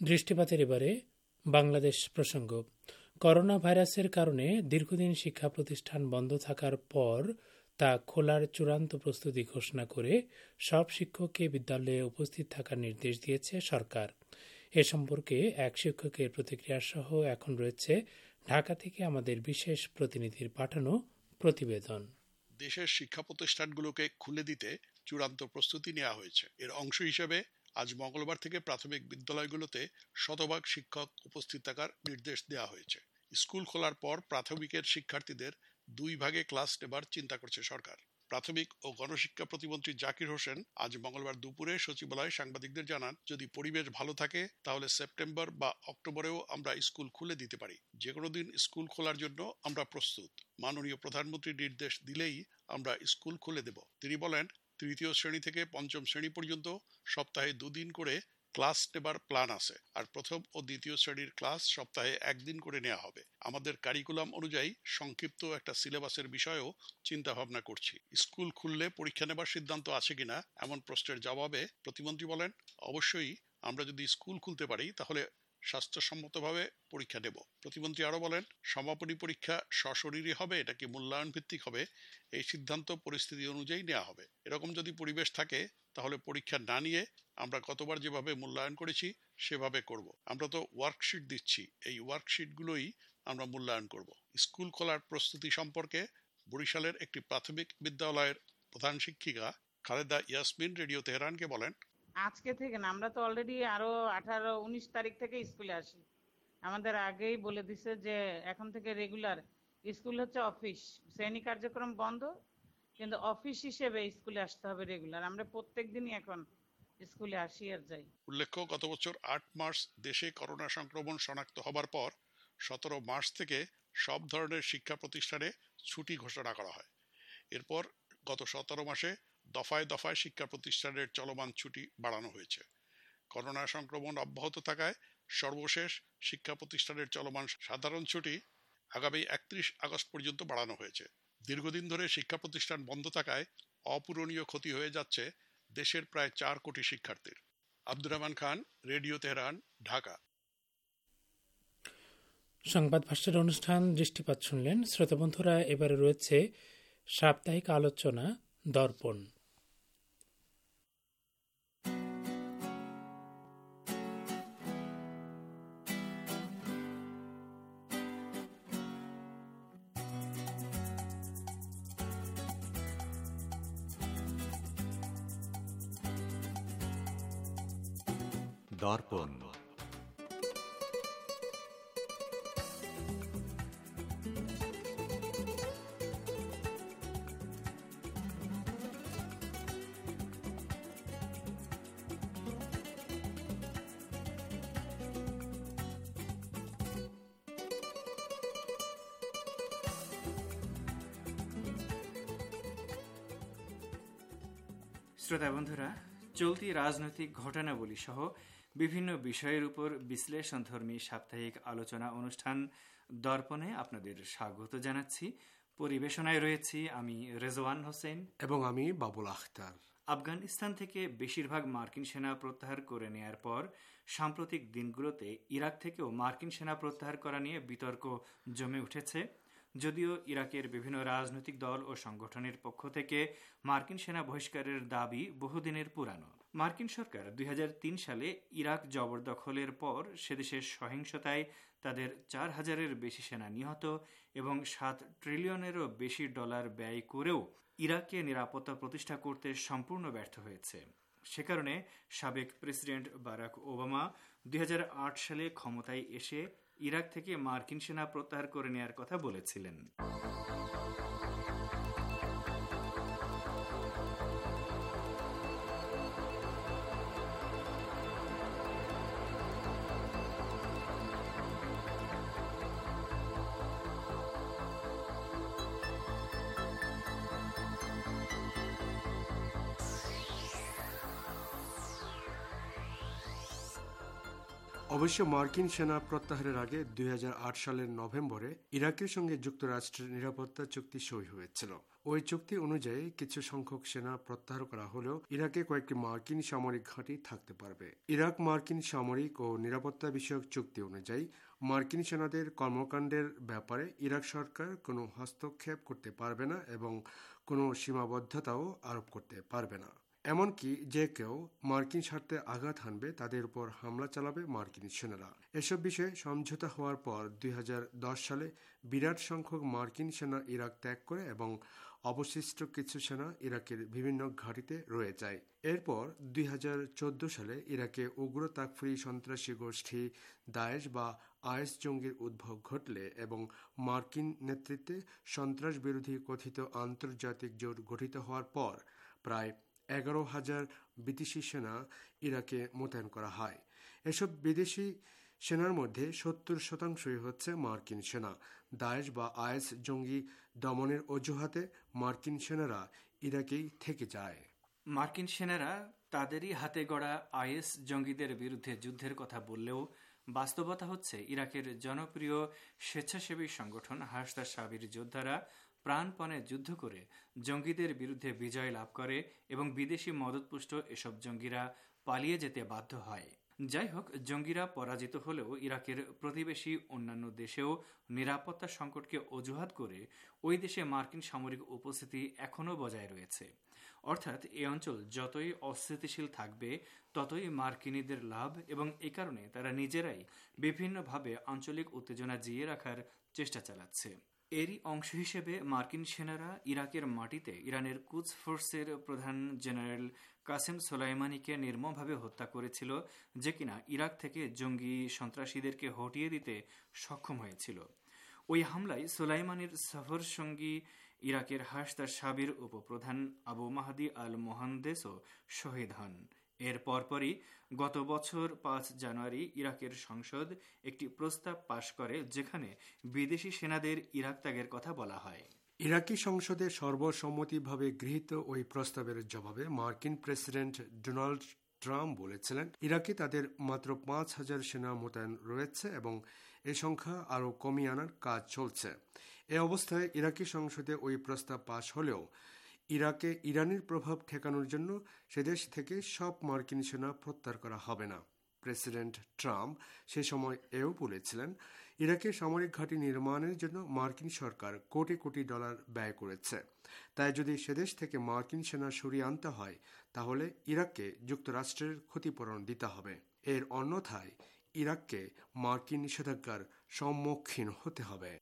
দৃষ্টিপাতের এবারে বাংলাদেশ প্রসঙ্গ। করোনা ভাইরাসের কারণে দীর্ঘদিন শিক্ষা প্রতিষ্ঠান বন্ধ থাকার পর তা খোলার চূড়ান্ত প্রস্তুতি ঘোষণা করে সব শিক্ষককে বিদ্যালয়ে উপস্থিত থাকার নির্দেশ দিয়েছে সরকার। এ সম্পর্কে এক শিক্ষকের প্রতিক্রিয়া সহ এখন রয়েছে ঢাকা থেকে আমাদের বিশেষ প্রতিনিধির পাঠানো প্রতিবেদন।
দেশের শিক্ষা প্রতিষ্ঠানগুলোকে খুলে দিতে চূড়ান্ত প্রস্তুতি নেওয়া হয়েছে। এর অংশ হিসেবে আজ মঙ্গলবার থেকে প্রাথমিক বিদ্যালয়গুলোতে শতভাগ শিক্ষক উপস্থিত থাকার নির্দেশ দেওয়া হয়েছে। স্কুল খোলার পর প্রাথমিকের শিক্ষার্থীদের 2 ভাগে ক্লাস নেবার চিন্তা করছে সরকার। প্রাথমিক ও গণশিক্ষা প্রতিমন্ত্রী জাকির হোসেন আজ মঙ্গলবার দুপুরে সচিবালয়ে সাংবাদিকদের জানান, যদি পরিবেশ ভালো থাকে তাহলে সেপ্টেম্বর বা অক্টোবরেও আমরা স্কুল খুলে দিতে পারি। যে কোনো দিন স্কুল খোলার জন্য আমরা প্রস্তুত। মাননীয় প্রধানমন্ত্রী নির্দেশ দিলেই আমরা স্কুল খুলে দেব। তিনি বলেন, 3য় শ্রেণী থেকে 5ম শ্রেণী পর্যন্ত সপ্তাহে 2 দিন করে ক্লাস নেবার প্ল্যান আছে, আর 1ম ও 2য় শ্রেণীর ক্লাস সপ্তাহে 1 দিন করে নেওয়া হবে। আমাদের কারিকুলাম অনুযায়ী সংক্ষিপ্ত একটা সিলেবাসের বিষয়েও চিন্তা ভাবনা করছি। স্কুল খুললে পরীক্ষা নেবার সিদ্ধান্ত আছে কিনা এমন প্রশ্নের জবাবে প্রতিমন্ত্রী বলেন, অবশ্যই আমরা যদি স্কুল খুলতে পারি তাহলে স্বাস্থ্যসম্মতভাবে পরীক্ষা নেব। প্রতিমন্ত্রী আরো বলেন, সমাপনী পরীক্ষা সশরীরী হবে, এটা কি মূল্যায়ন ভিত্তিক হবে, এই সিদ্ধান্ত পরিস্থিতি অনুযায়ী নেওয়া হবে। এরকম যদি পরিবেশ থাকে তাহলে পরীক্ষা না নিয়ে আমরা গতবার যেভাবে মূল্যায়ন করেছি সেভাবে করব। আমরা তো ওয়ার্কশিট দিচ্ছি, এই ওয়ার্কশিটগুলোই আমরা মূল্যায়ন করব। স্কুল খোলার প্রস্তুতি সম্পর্কে বরিশালের একটি প্রাথমিক বিদ্যালয়ের প্রধান শিক্ষিকা খালেদা ইয়াসমিন রেডিও তেহরানকে বলেন,
আজকে থেকে না, আমরা তো অলরেডি আরো 18-19 তারিখ থেকে স্কুলে আসি। আমাদের আগেই বলে দিছে যে এখন থেকে রেগুলার স্কুল হচ্ছে অফিস, শ্রেণী কার্যক্রম বন্ধ, কিন্তু অফিস হিসেবে স্কুলে আসতে হবে রেগুলার। আমরা প্রত্যেক দিনই এখন স্কুলে আসি আর যাই।
উল্লেখ্য, গত বছর 8 মার্চ দেশে করোনা সংক্রমণ শনাক্ত হবার পর 17 মার্চ থেকে সব ধরনের শিক্ষা প্রতিষ্ঠানে ছুটি ঘোষণা করা হয়। এরপর গত 17 মাসে দফায় দফায় শিক্ষা প্রতিষ্ঠানের চলমান ছুটি বাড়ানো হয়েছে। করোনা সংক্রমণ অব্যাহত থাকায় সর্বশেষ শিক্ষা প্রতিষ্ঠানের চলমান সাধারণ ছুটি আগামী 31 আগস্ট পর্যন্ত বাড়ানো হয়েছে। দীর্ঘদিন ধরে শিক্ষা প্রতিষ্ঠান বন্ধ থাকায় অপূরণীয় ক্ষতি হয়ে যাচ্ছে দেশের প্রায় 4 কোটি শিক্ষার্থীর। Abdur Rahman Khan, radio Tehran, Dhaka.
সংবাদ ভাষ্যের অনুষ্ঠান দৃষ্টিপাত শুনলেন। শ্রোতা বন্ধুরা, এবারে রয়েছে সাপ্তাহিক আলোচনা দর্পণ।
দর্পণ।
শ্রোতা বন্ধুরা, চলতি রাজনৈতিক ঘটনাবলী সহ বিভিন্ন বিষয়ের উপর বিশ্লেষণধর্মী সাপ্তাহিক আলোচনা অনুষ্ঠান দর্পণে আপনাদের স্বাগত জানাচ্ছি। পরিবেশনায় রয়েছি আমি রেজওয়ান হোসেন
এবং আমি বাবুল আখতার।
আফগানিস্তান থেকে বেশিরভাগ মার্কিন সেনা প্রত্যাহার করে নেয়ার পর সাম্প্রতিক দিনগুলোতে ইরাক থেকেও মার্কিন সেনা প্রত্যাহার করা নিয়ে বিতর্ক জমে উঠেছে। যদিও ইরাকের বিভিন্ন রাজনৈতিক দল ও সংগঠনের পক্ষ থেকে মার্কিন সেনা বহিষ্কারের দাবি বহুদিনের পুরানো। মার্কিন সরকার 2003 সালে ইরাক জবরদখলের পর সেদেশের সহিংসতায় তাদের 4000-এর বেশি সেনা নিহত এবং $7 ট্রিলিয়নেরও বেশি ডলার ব্যয় করেও ইরাকে নিরাপত্তা প্রতিষ্ঠা করতে সম্পূর্ণ ব্যর্থ হয়েছে। সে কারণে সাবেক প্রেসিডেন্ট বারাক ওবামা 2008 সালে ক্ষমতায় এসে ইরাক থেকে মার্কিন সেনা প্রত্যাহার করে নেয়ার কথা বলেছিলেন।
অবশ্য মার্কিন সেনা প্রত্যাহারের আগে 2008 সালের নভেম্বরে ইরাকের সঙ্গে যুক্তরাষ্ট্রের নিরাপত্তা চুক্তি সই হয়েছিল। ওই চুক্তি অনুযায়ী কিছু সংখ্যক সেনা প্রত্যাহার করা হলেও ইরাকে কয়েকটি মার্কিন সামরিক ঘাঁটি থাকতে পারবে। ইরাক মার্কিন সামরিক ও নিরাপত্তা বিষয়ক চুক্তি অনুযায়ী মার্কিন সেনাদের কর্মকাণ্ডের ব্যাপারে ইরাক সরকার কোনো হস্তক্ষেপ করতে পারবে না এবং কোনো সীমাবদ্ধতাও আরোপ করতে পারবে না। এমনকি যে কেউ মার্কিন স্বার্থে আঘাত হানবে তাদের উপর হামলা চালাবে মার্কিন সেনারা। এসব বিষয়ে সমঝোতা হওয়ার পর 2010 সালে বিরাট সংখ্যক মার্কিন সেনা ইরাক ত্যাগ করে এবং অবশিষ্ট কিছু সেনা ইরাকের বিভিন্ন ঘাঁটিতে রয়ে যায়। এরপর 2014 সালে ইরাকে উগ্র তাকফিরি সন্ত্রাসী গোষ্ঠী দায়েশ বা আইএস জঙ্গির উদ্ভব ঘটলে এবং মার্কিন নেতৃত্বে সন্ত্রাস বিরোধী কথিত আন্তর্জাতিক জোট গঠিত হওয়ার পর প্রায় 11,000 বিদেশি সেনা ইরাকে মোতায়েন করা হয়। এসব বিদেশি সেনার মধ্যে 70% হচ্ছে মার্কিন সেনা। দায়েশ বা আইএস জঙ্গি দমনের অজুহাতে মার্কিন সেনারা ইরাকেই থেকে যায়।
মার্কিন সেনারা তাদেরই হাতে গড়া আইএস জঙ্গিদের বিরুদ্ধে যুদ্ধের কথা বললেও বাস্তবতা হচ্ছে ইরাকের জনপ্রিয় স্বেচ্ছাসেবী সংগঠন হাসদা শাবির যোদ্ধারা প্রাণপণে যুদ্ধ করে জঙ্গিদের বিরুদ্ধে বিজয় লাভ করে এবং বিদেশি মদতপুষ্ট এসব জঙ্গিরা পালিয়ে যেতে বাধ্য হয়। যাই হোক, জঙ্গিরা পরাজিত হলেও ইরাকের প্রতিবেশী অন্যান্য দেশেও নিরাপত্তা সংকটকে অজুহাত করে ওই দেশে মার্কিন সামরিক উপস্থিতি এখনও বজায় রয়েছে। অর্থাৎ এই অঞ্চল যতই অস্থিতিশীল থাকবে ততই মার্কিনীদের লাভ এবং এ কারণে তারা নিজেরাই বিভিন্নভাবে আঞ্চলিক উত্তেজনা জিইয়ে রাখার চেষ্টা চালাচ্ছে। এরই অংশ হিসেবে মার্কিন সেনারা ইরাকের মাটিতে ইরানের কুদস ফোর্সের প্রধান জেনারেল কাসেম সোলাইমানিকে নির্মমভাবে হত্যা করেছিল, যে কিনা ইরাক থেকে জঙ্গি সন্ত্রাসীদেরকে হটিয়ে দিতে সক্ষম হয়েছিল। ওই হামলায় সোলাইমানির সফর সঙ্গী ইরাকের হাসদা শাবির উপপ্রধান আবু মাহদি আল মোহান্দেসও শহীদ হন। এর পরপরই গত বছর 5 জানুয়ারি ইরাকের সংসদ একটি প্রস্তাব পাশ করে যেখানে বিদেশি সেনাদের ইরাক ত্যাগের কথা বলা হয়।
ইরাকি সংসদে সর্বসম্মতিভাবে গৃহীত ওই প্রস্তাবের জবাবে মার্কিন প্রেসিডেন্ট ডোনাল্ড ট্রাম্প বলেছিলেন ইরাকে তাদের মাত্র 5,000 সেনা মোতায়েন রয়েছে এবং এ সংখ্যা আরও কমিয়ে আনার কাজ চলছে। এ অবস্থায় ইরাকি সংসদে ওই প্রস্তাব পাশ হলেও ইরাকে ইরানের প্রভাব ঠেকানোর জন্য সেদেশ থেকে সব মার্কিন সেনা প্রত্যাহার করা হবে না। প্রেসিডেন্ট ট্রাম্প সে সময় এও বলেছিলেন ইরাকে সামরিক ঘাঁটি নির্মাণের জন্য মার্কিন সরকার কোটি কোটি ডলার ব্যয় করেছে। তাই যদি সেদেশ থেকে মার্কিন সেনা সরিয়ে আনতে হয় তাহলে ইরাককে যুক্তরাষ্ট্রের ক্ষতিপূরণ দিতে হবে। এর অন্যথায় ইরাককে মার্কিন নিষেধাজ্ঞার সম্মুখীন হতে হবে।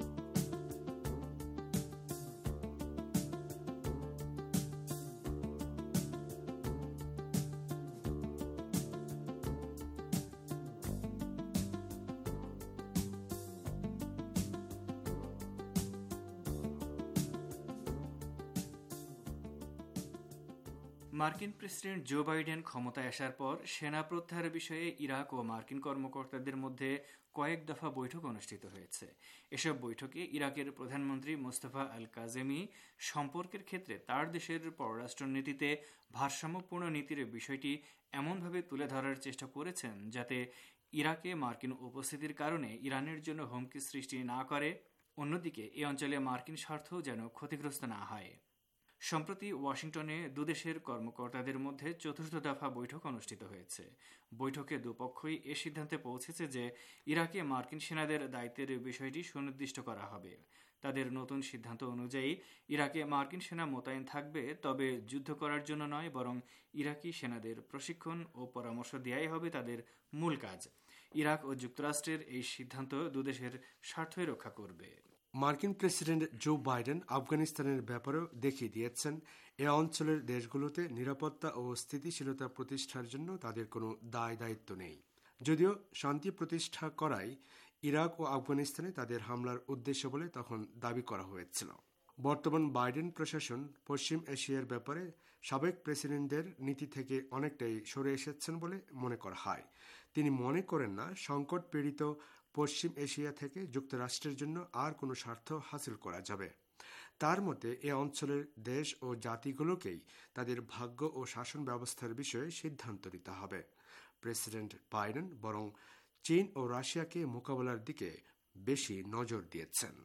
মার্কিন প্রেসিডেন্ট জো বাইডেন ক্ষমতায় আসার পর সেনা প্রত্যাহারের বিষয়ে ইরাক ও মার্কিন কর্মকর্তাদের মধ্যে কয়েক দফা বৈঠক অনুষ্ঠিত হয়েছে। এসব বৈঠকে ইরাকের প্রধানমন্ত্রী মোস্তফা আল কাজেমি সম্পর্কের ক্ষেত্রে তার দেশের পররাষ্ট্রনীতিতে ভারসাম্যপূর্ণ নীতির বিষয়টি এমনভাবে তুলে ধরার চেষ্টা করেছেন যাতে ইরাকে মার্কিন উপস্থিতির কারণে ইরানের জন্য হুমকি সৃষ্টি না করে, অন্যদিকে এ অঞ্চলে মার্কিন স্বার্থও যেন ক্ষতিগ্রস্ত না হয়। সম্প্রতি ওয়াশিংটনে দুদেশের কর্মকর্তাদের মধ্যে চতুর্থ দফা বৈঠক অনুষ্ঠিত হয়েছে। বৈঠকে দুপক্ষই এ সিদ্ধান্তে পৌঁছেছে যে ইরাকে মার্কিন সেনাদের দায়িত্বের বিষয়টি সুনির্দিষ্ট করা হবে। তাদের নতুন সিদ্ধান্ত অনুযায়ী ইরাকে মার্কিন সেনা মোতায়েন থাকবে, তবে যুদ্ধ করার জন্য নয়, বরং ইরাকি সেনাদের প্রশিক্ষণ ও পরামর্শ দেওয়াই হবে তাদের মূল কাজ। ইরাক ও যুক্তরাষ্ট্রের এই সিদ্ধান্ত দুদেশের স্বার্থই রক্ষা করবে।
মার্কিন প্রেসিডেন্ট জো বাইডেন আফগানিস্তানের ব্যাপারেও দেখিয়ে দিয়েছেন এ অঞ্চলের দেশগুলোতে নিরাপত্তা ও স্থিতিশীলতা প্রতিষ্ঠার জন্য তাদের কোনো দায় দায়িত্ব নেই। যদিও শান্তি প্রতিষ্ঠা করাই ইরাক ও আফগানিস্তানে তাদের হামলার উদ্দেশ্য বলে তখন দাবি করা হয়েছিল। বর্তমান বাইডেন প্রশাসন পশ্চিম এশিয়ার ব্যাপারে সাবেক প্রেসিডেন্টদের নীতি থেকে অনেকটাই সরে এসেছেন বলে মনে করা হয়। তিনি মনে করেন না সংকট পীড়িত পশ্চিম এশিয়া থেকে যুক্তরাষ্ট্রের জন্য আর কোনো স্বার্থ হাসিল করা যাবে। তার মতে এ অঞ্চলের দেশ ও জাতিগুলোকেই তাদের ভাগ্য ও শাসন ব্যবস্থার বিষয়ে সিদ্ধান্ত নিতে হবে। প্রেসিডেন্ট বাইডেন বরং চীন ও রাশিয়াকে মোকাবেলার দিকে বেশি নজর দিয়েছেন।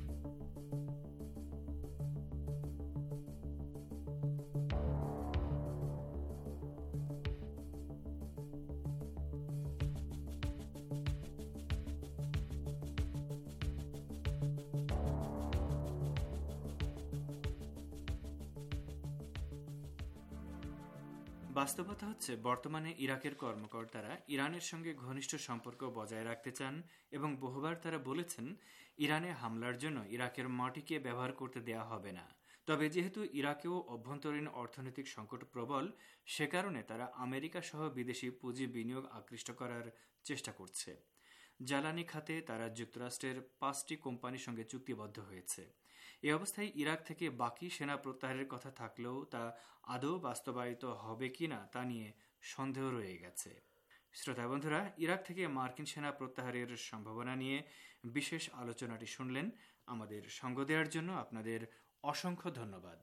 বাস্তবতা হচ্ছে বর্তমানে ইরাকের কর্মকর্তারা ইরানের সঙ্গে ঘনিষ্ঠ সম্পর্ক বজায় রাখতে চান এবং বহুবার তারা বলেছেন ইরানে হামলার জন্য ইরাকের মাটিকে ব্যবহার করতে দেয়া হবে না। তবে যেহেতু ইরাকেও অভ্যন্তরীণ অর্থনৈতিক সংকট প্রবল, সে কারণে তারা আমেরিকা সহ বিদেশি পুঁজি বিনিয়োগ আকৃষ্ট করার চেষ্টা করছে। জ্বালানি খাতে তারা যুক্তরাষ্ট্রের 5টি কোম্পানির সঙ্গে চুক্তিবদ্ধ হয়েছে। এ অবস্থায় ইরাক থেকে বাকি সেনা প্রত্যাহারের কথা থাকলেও তা আদৌ বাস্তবায়িত হবে কিনা তা নিয়ে সন্দেহ রয়ে গেছে। শ্রোতা বন্ধুরা, ইরাক থেকে মার্কিন সেনা প্রত্যাহারের সম্ভাবনা নিয়ে বিশেষ আলোচনাটি শুনলেন। আমাদের সঙ্গ দেওয়ার জন্য আপনাদের অসংখ্য ধন্যবাদ।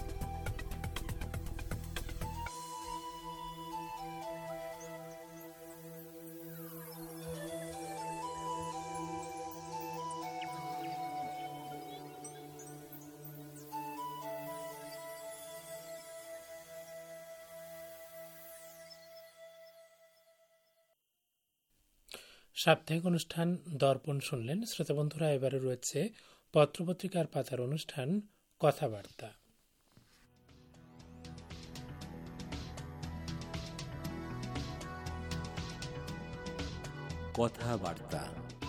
সাপ্তাহিক অনুষ্ঠান দর্পণ শুনলেন। শ্রোতা বন্ধুরা, এবারে রয়েছে পত্রপত্রিকার পাতার অনুষ্ঠান কথাবার্তা।
কথাবার্তা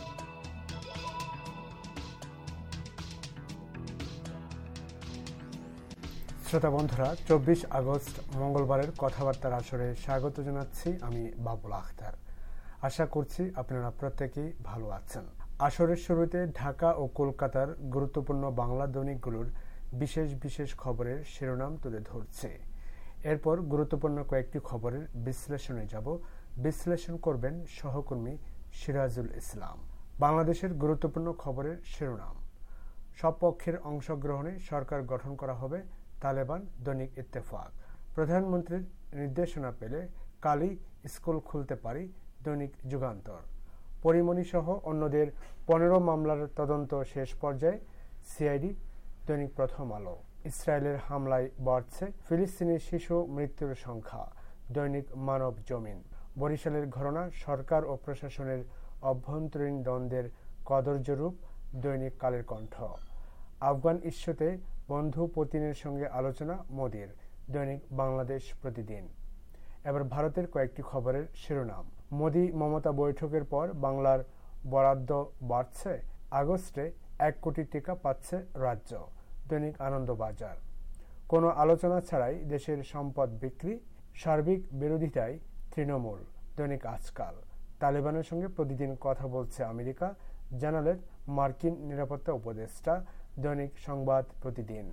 শ্রোতা বন্ধুরা, 24 আগস্ট মঙ্গলবারের কথাবার্তার আসরে স্বাগত জানাচ্ছি আমি বাবুল আখতার। আশা করছি আপনারা প্রত্যেকেই ভালো আছেন। আসরের শুরুতে ঢাকা ও কলকাতার গুরুত্বপূর্ণ বাংলা দৈনিকগুলোর বিশেষ বিশেষ খবরের শিরোনাম তুলে ধরছে। এরপর গুরুত্বপূর্ণ কয়েকটি খবরের বিশ্লেষণে যাব। বিশ্লেষণ করবেন সহকর্মী সিরাজুল ইসলাম। বাংলাদেশের গুরুত্বপূর্ণ খবরের শিরোনাম: সব পক্ষের অংশগ্রহণে সরকার গঠন করা হবে, তালেবান দৈনিক ইত্তেফাক। প্রধানমন্ত্রীর নির্দেশনা পেলে কালই স্কুল খুলতে পারি, দৈনিক যুগান্তর। পরিমণি সহ অন্যদের 15 মামলার তদন্ত শেষ পর্যায়ে, সিআইডি, দৈনিক প্রথম আলো। ইসরায়েলের হামলায় বাড়ছে ফিলিস্তিনি শিশু মৃত্যুর সংখ্যা, দৈনিক মানব জমিন। বরিশালের ঘটনা সরকার ও প্রশাসনের অভ্যন্তরীণ দ্বন্দ্বের কদর্য রূপ, দৈনিক কালের কণ্ঠ। আফগান ইস্যুতে বন্ধু পুতিনের সঙ্গে আলোচনা মোদির, দৈনিক বাংলাদেশ প্রতিদিন। এবার ভারতের কয়েকটি খবরের শিরোনাম: মোদি মমতা বৈঠকের পর বাংলার বরাদ্দ বাড়ছে, আগস্টে 1 কোটি টাকা পাচ্ছে রাজ্য, দৈনিক আনন্দবাজার। কোনো আলোচনা ছাড়াই দেশের সম্পদ বিক্রি, সার্বিক বিরোধিতায় তৃণমূল, দৈনিক আজকাল। তালেবানের সঙ্গে প্রতিদিন কথা বলছে আমেরিকা, জানালেন মার্কিন নিরাপত্তা উপদেষ্টা, দৈনিক সংবাদ প্রতিদিন।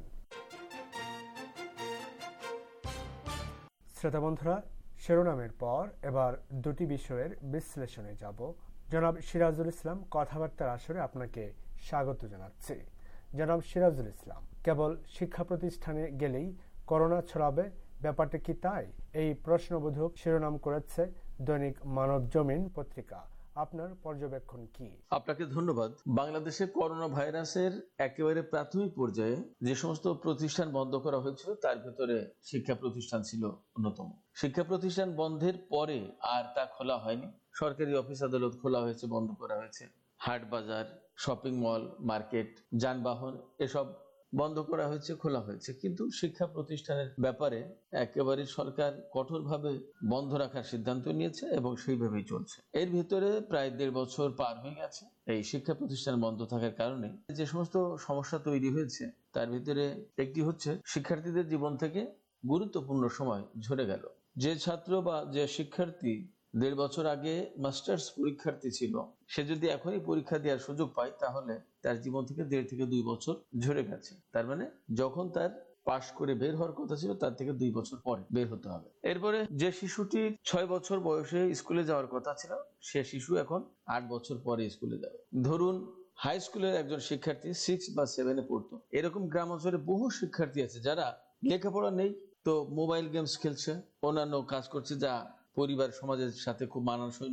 শ্রোতা বন্ধুরা, শিরোনামের পর এবার দুটি বিষয়ের বিশ্লেষণে যাব। জনাব সিরাজুল ইসলাম কথাবার্তার আসরে আপনাকে স্বাগত জানাচ্ছি। জনাব সিরাজুল ইসলাম, কেবল শিক্ষা প্রতিষ্ঠানে গেলেই করোনা ছড়াবে, ব্যাপারটা কি তাই? এই প্রশ্নবোধক শিরোনাম করেছে দৈনিক মানব জমিন পত্রিকা। আপনার পর্যবেক্ষণ কি?
আপনাকে ধন্যবাদ। বাংলাদেশে করোনা ভাইরাসের একেবারে প্রাথমিক পর্যায়ে যে সমস্ত প্রতিষ্ঠান বন্ধ করা হয়েছিল তার ভিতরে শিক্ষা প্রতিষ্ঠান ছিল অন্যতম। শিক্ষা প্রতিষ্ঠান বন্ধের পরে আর তা খোলা হয়নি। সরকারি অফিস আদালত খোলা হয়েছে, বন্ধ করা হয়েছে। হাট বাজার, শপিং মল, মার্কেট, যানবাহন এসব বন্ধ করা হয়েছে, খোলা হয়েছে। কিন্তু শিক্ষা প্রতিষ্ঠানের ব্যাপারে একেবারে সরকার কঠোরভাবে বন্ধ রাখার সিদ্ধান্ত নিয়েছে এবং সেইভাবেই চলছে। এর ভিতরে প্রায় 1.5 বছর পার হয়ে গেছে। এই শিক্ষা প্রতিষ্ঠান বন্ধ থাকার কারণে যে সমস্ত সমস্যা তৈরি হয়েছে তার ভিতরে একটি হচ্ছে শিক্ষার্থীদের জীবন থেকে গুরুত্বপূর্ণ সময় ঝরে গেল। যে ছাত্র বা যে শিক্ষার্থী 1.5 বছর আগে মাস্টার্স পরীক্ষার্থী ছিল, সে যদি এখনই পরীক্ষা দেওয়ার সুযোগ পায় তাহলে তার জীবন থেকে 1.5 থেকে 2 বছর ঝরে গেছে। তার মানে যখন তার পাশ করে বের হওয়ার কথা ছিল তার থেকে 2 বছর পরে বের হতে হবে। এরপরে যে শিশুটি 6 বছর বয়সে স্কুলে যাওয়ার কথা ছিল, সে শিশু এখন 8 বছর পরে স্কুলে যাবে। ধরুন হাই স্কুলের একজন শিক্ষার্থী 6 বা 7-এ পড়তো। এরকম গ্রাম অঞ্চলে বহু শিক্ষার্থী আছে যারা লেখাপড়া নেই, তো মোবাইল গেমস খেলছে, অন্যান্য কাজ করছে যা পরিবার সমাজের সাথে খুব মানানসই নয়।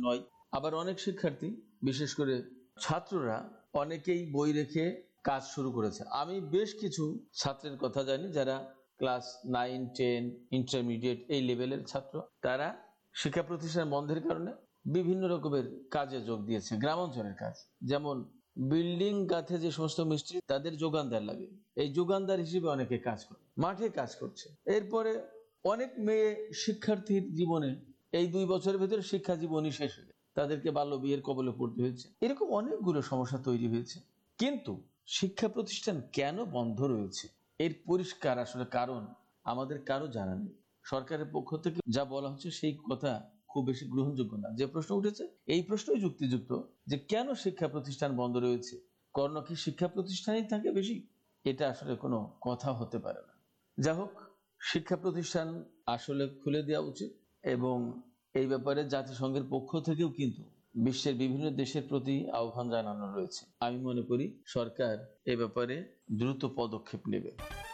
আবার অনেক শিক্ষার্থী, বিশেষ করে ছাত্ররা, অনেকেই বই রেখে কাজ শুরু করেছে। আমি বেশ কিছু ছাত্রের কথা জানি যারা ক্লাস 9, 10, ইন্টারমিডিয়েট এই লেভেলের ছাত্র, তারা শিক্ষা প্রতিষ্ঠান বন্ধের কারণে বিভিন্ন রকমের কাজে যোগ দিয়েছে। গ্রামাঞ্চলের কাজ, যেমন বিল্ডিং গাঁথে যে সমস্ত মিস্ত্রি, তাদের যোগানদার লাগে, এই যোগানদার হিসেবে অনেকে কাজ করে, মাঠে কাজ করছে। এরপরে অনেক মেয়ে শিক্ষার্থীর জীবনে এই 2 বছরের ভেতরে শিক্ষা জীবনই শেষ হয়ে যায়, তাদেরকে বাল্য বিয়ের কবলে পড়তে হয়েছে। এরকম অনেকগুলো সমস্যা তৈরি হয়েছে। কিন্তু শিক্ষা প্রতিষ্ঠান কেন বন্ধ রয়েছে এর পরিষ্কার আসলে কারণ আমাদের কারো জানা নেই। সরকারের পক্ষ থেকে যা বলা হচ্ছে সেই কথা খুব বেশি গ্রহণযোগ্য না। যে প্রশ্ন উঠেছে এই প্রশ্নই যুক্তিযুক্ত, যে কেন শিক্ষা প্রতিষ্ঠান বন্ধ রয়েছে, করোনা কি শিক্ষা প্রতিষ্ঠানেই থাকে বেশি? এটা আসলে কোনো কথা হতে পারে না। যা হোক, শিক্ষা প্রতিষ্ঠান আসলে খুলে দেওয়া উচিত এবং এই ব্যাপারে জাতিসংঘের পক্ষ থেকেও কিন্তু বিশ্বের বিভিন্ন দেশের প্রতি আহ্বান জানানো রয়েছে। আমি মনে করি সরকার এ ব্যাপারে দ্রুত পদক্ষেপ নেবে।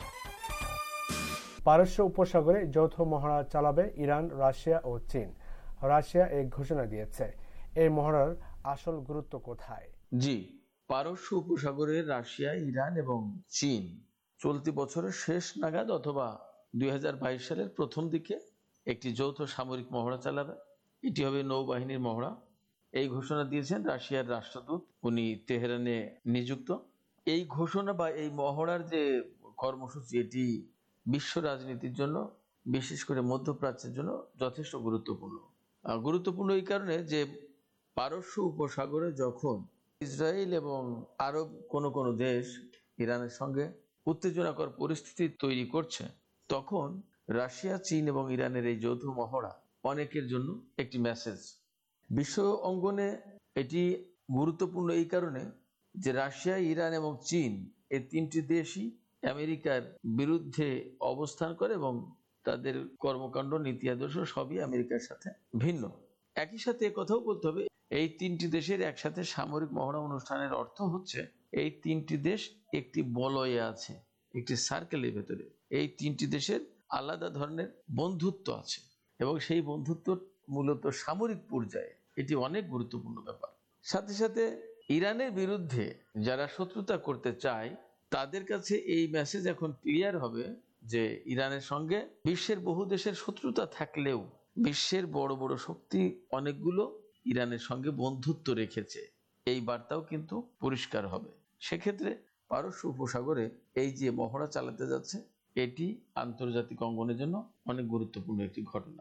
পারস্য উপসাগরে যৌথ মহড়া চালাবে ইরান, রাশিয়া ও চীন। রাশিয়া এই ঘোষণা দিয়েছে। এই মহড়ার আসল গুরুত্ব কোথায়?
জি, পারস্য উপসাগরে রাশিয়া, ইরান এবং চীন চলতি বছরের শেষ নাগাদ অথবা 2022 সালের প্রথম দিকে একটি যৌথ সামরিক মহড়া চালাবে। এটি হবে নৌবাহিনীর মহড়া। এই ঘোষণা দিয়েছেন রাশিয়ার রাষ্ট্রদূত, উনি তেহরানে নিযুক্ত। এই ঘোষণা বা এই মহড়ার যে কর্মসূচি, এটি বিশ্ব রাজনীতির জন্য, বিশেষ করে মধ্যপ্রাচ্যের জন্য যথেষ্ট গুরুত্বপূর্ণ। গুরুত্বপূর্ণ এই কারণে যে পারস্য উপসাগরে যখন ইসরায়েল এবং আরব কোনো দেশ ইরানের সঙ্গে উত্তেজনাকর পরিস্থিতি তৈরি করছে, তখন রাশিয়া, চীন এবং ইরানের এই যৌথ মহড়া অনেকের জন্য একটি মেসেজ। বিশ্ব অঙ্গনে এটি গুরুত্বপূর্ণ এই কারণে যে রাশিয়া, ইরান এবং চীন এই 3টি দেশই আমেরিকার বিরুদ্ধে অবস্থান করে এবং তাদের কর্মকাণ্ড, নীতি আদর্শ সবই আমেরিকার সাথে ভিন্ন। একই সাথে কথাও বলতে হবে, এই 3টি দেশের একসাথে সামরিক মহড়া অনুষ্ঠানের অর্থ হচ্ছে এই 3টি দেশ একটি বলয়ে আছে, একটি সার্কেলের ভেতরে। এই 3টি দেশের আলাদা ধরনের বন্ধুত্ব আছে এবং সেই বন্ধুত্ব মূলত সামরিক পর্যায়ে এটি অনেক গুরুত্বপূর্ণ ব্যাপার। সাথে সাথে ইরানের বিরুদ্ধে যারা শত্রুতা করতে চায় তাদের কাছে এই মেসেজ এখন ক্লিয়ার হবে যে ইরানের সঙ্গে বিশ্বের বহু দেশের শত্রুতা থাকলেও বিশ্বের বড় বড় শক্তি অনেকগুলো ইরানের সঙ্গে বন্ধুত্ব রেখেছে, এই বার্তাও কিন্তু পরিষ্কার হবে। সেক্ষেত্রে পারস্য উপসাগরে এই যে মহড়া চালাতে যাচ্ছে, এটি আন্তর্জাতিক অঙ্গনের জন্য অনেক গুরুত্বপূর্ণ একটি ঘটনা।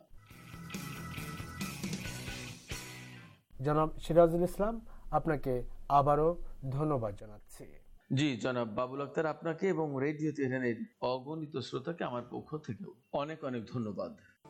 জনাব সিরাজুল ইসলাম, আপনাকে আবারও ধন্যবাদ জানাচ্ছি।
জি জনাব বাবুল আক্তার, আপনাকে এবং রেডিও তেহরানের অগণিত শ্রোতাকে আমার পক্ষ থেকেও অনেক অনেক ধন্যবাদ।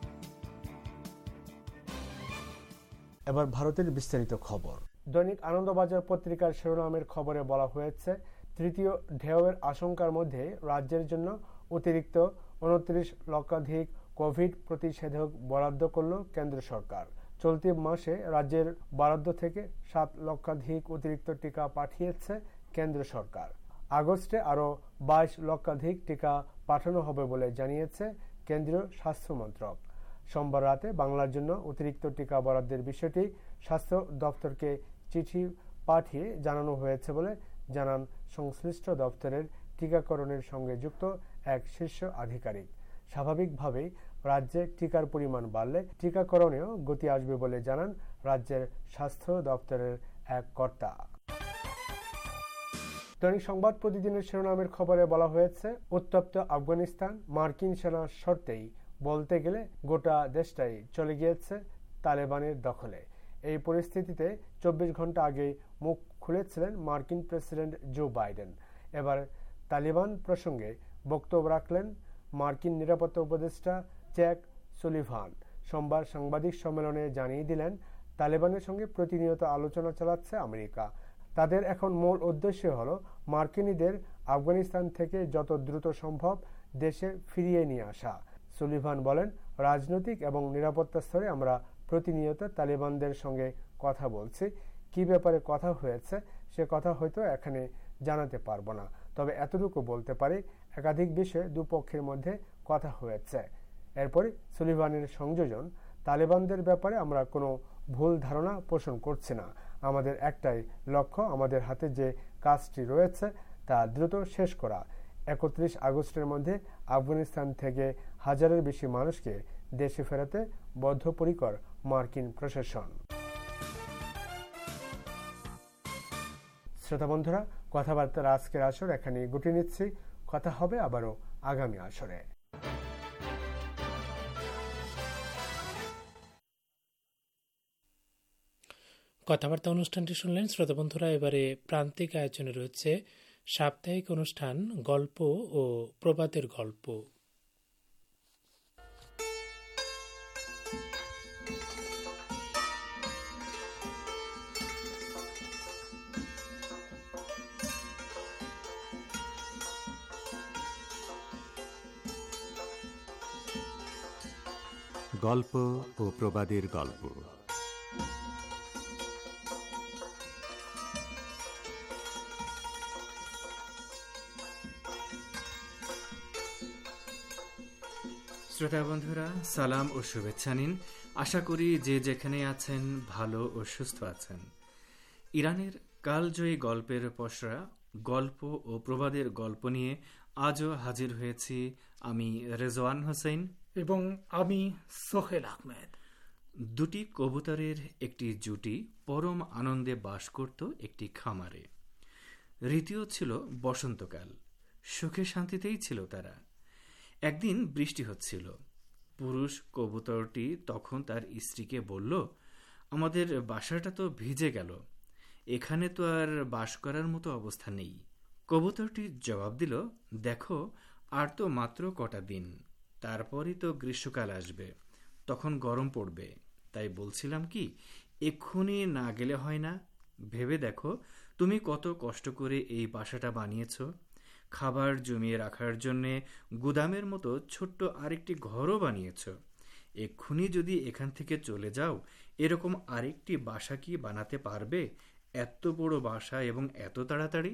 এবার ভারতের বিস্তারিত খবর। দৈনিক আনন্দবাজার পত্রিকার শিরোনামের খবরে বলা হয়েছে, তৃতীয় ঢেউয়ের আশঙ্কার মধ্যে রাজ্যের জন্য অতিরিক্ত 29 লক্ষাধিক কোভিড প্রতিষেধক বরাদ্দ করল কেন্দ্র সরকার। চলতি মাসে রাজ্যের বরাদ্দ থেকে 7 লক্ষাধিক অতিরিক্ত টিকা পাঠিয়েছে কেন্দ্র সরকার। আগস্টে আরও 22 লক্ষাধিক টিকা পাঠানো হবে বলে জানিয়েছে কেন্দ্রীয় স্বাস্থ্য মন্ত্রক। সোমবার রাতে বাংলার জন্য অতিরিক্ত টিকা বরাদ্দের বিষয়টি স্বাস্থ্য দপ্তরকে চিঠি পাঠিয়ে জানানো হয়েছে বলে জানান সংশ্লিষ্ট দপ্তরের টিকাকরণের সঙ্গে যুক্ত এক শীর্ষ আধিকারিক। স্বাভাবিকভাবেই রাজ্যে টিকার পরিমাণ বাড়লে টিকাকরণেও গতি আসবে বলে জানান রাজ্যের স্বাস্থ্য দপ্তরের এক কর্তা। দৈনিক সংবাদ প্রতিদিনের শিরোনামের খবরে বলা হয়েছে, উত্তপ্ত আফগানিস্তান, মার্কিন সেনার শর্তেই বলতে গেলে গোটা দেশটাই চলে গিয়েছে তালেবানের দখলে। এই পরিস্থিতিতে 24 ঘন্টা আগেই মুখ খুলেছিলেন মার্কিন প্রেসিডেন্ট জো বাইডেন। এবার তালিবান প্রসঙ্গে বক্তব্য রাখলেন মার্কিন নিরাপত্তা উপদেষ্টা জ্যাক সুলিভান। সোমবার সাংবাদিক সম্মেলনে জানিয়ে দিলেন, তালেবানের সঙ্গে প্রতিনিয়ত আলোচনা চালাচ্ছে আমেরিকা। তাদের এখন মূল উদ্দেশ্য হল মার্কিনীদের আফগানিস্তান থেকে যত দ্রুত সম্ভব দেশে ফিরিয়ে নিয়ে আসা। সুলিভান বলেন, রাজনৈতিক এবং নিরাপত্তা স্তরে আমরা প্রতিনিয়ত তালেবানদের সঙ্গে কথা বলছি। কি ব্যাপারে কথা হয়েছে সে কথা হয়তো এখানে জানাতে পারবো না, তবে এতটুকু বলতে পারি একাধিক বিষয়ে দুপক্ষের মধ্যে কথা হয়েছে। এরপরে সুলিভানের সংযোজন, তালেবানদের ব্যাপারে আমরা কোনো ভুল ধারণা পোষণ করছি না। আমাদের একটাই লক্ষ্য, আমাদের হাতে যে কাজটি রয়েছে তা দ্রুত শেষ করা। 31 আগস্টের মধ্যে আফগানিস্তান থেকে হাজারের বেশি মানুষকে দেশে ফেরাতে বদ্ধপরিকর মার্কিন প্রশাসন। শ্রোতা বন্ধুরা, কথাবার্তার আজকের আসর এখানে গুটিয়ে নিচ্ছি। কথা হবে আবারও আগামী আসরে।
কথাবার্তা অনুষ্ঠানটি শুনলেন শ্রোতা বন্ধুরা। এবারে প্রান্তিক আয়োজনে রয়েছে সাপ্তাহিক অনুষ্ঠান গল্প ও প্রবাদের গল্প।
গল্প ও প্রবাদের গল্প।
শ্রোতা বন্ধুরা, সালাম ও শুভেচ্ছা নিন। আশা করি যে যেখানে আছেন ভালো ও সুস্থ আছেন। ইরানের কালজয়ী গল্পের পসরা গল্প ও প্রবাদের গল্প নিয়ে আজও হাজির হয়েছি আমি রেজওয়ান হোসেন
এবং আমি সোহেল আহমেদ।
দুটি কবুতরের একটি জুটি পরম আনন্দে বাস করত একটি খামারে। ঋতুও ছিল বসন্তকাল, সুখে শান্তিতেই ছিল তারা। একদিন বৃষ্টি হচ্ছিল। পুরুষ কবুতরটি তখন তার স্ত্রীকে বলল, আমাদের বাসাটা তো ভিজে গেল, এখানে তো আর বাস করার মতো অবস্থা নেই। কবুতরটি জবাব দিল, দেখো, আর তো মাত্র কটা দিন, তারপরই তো গ্রীষ্মকাল আসবে, তখন গরম পড়বে। তাই বলছিলাম কি, এক্ষুনি না গেলে হয় না? ভেবে দেখো, তুমি কত কষ্ট করে এই বাসাটা বানিয়েছ। খাবার জমিয়ে রাখার জন্যে গুদামের মতো ছোট্ট আরেকটি ঘরও বানিয়েছ। এক্ষুনি যদি এখান থেকে চলে যাও, এরকম আরেকটি বাসা কি বানাতে পারবে? এত বড় বাসা এবং এত তাড়াতাড়ি?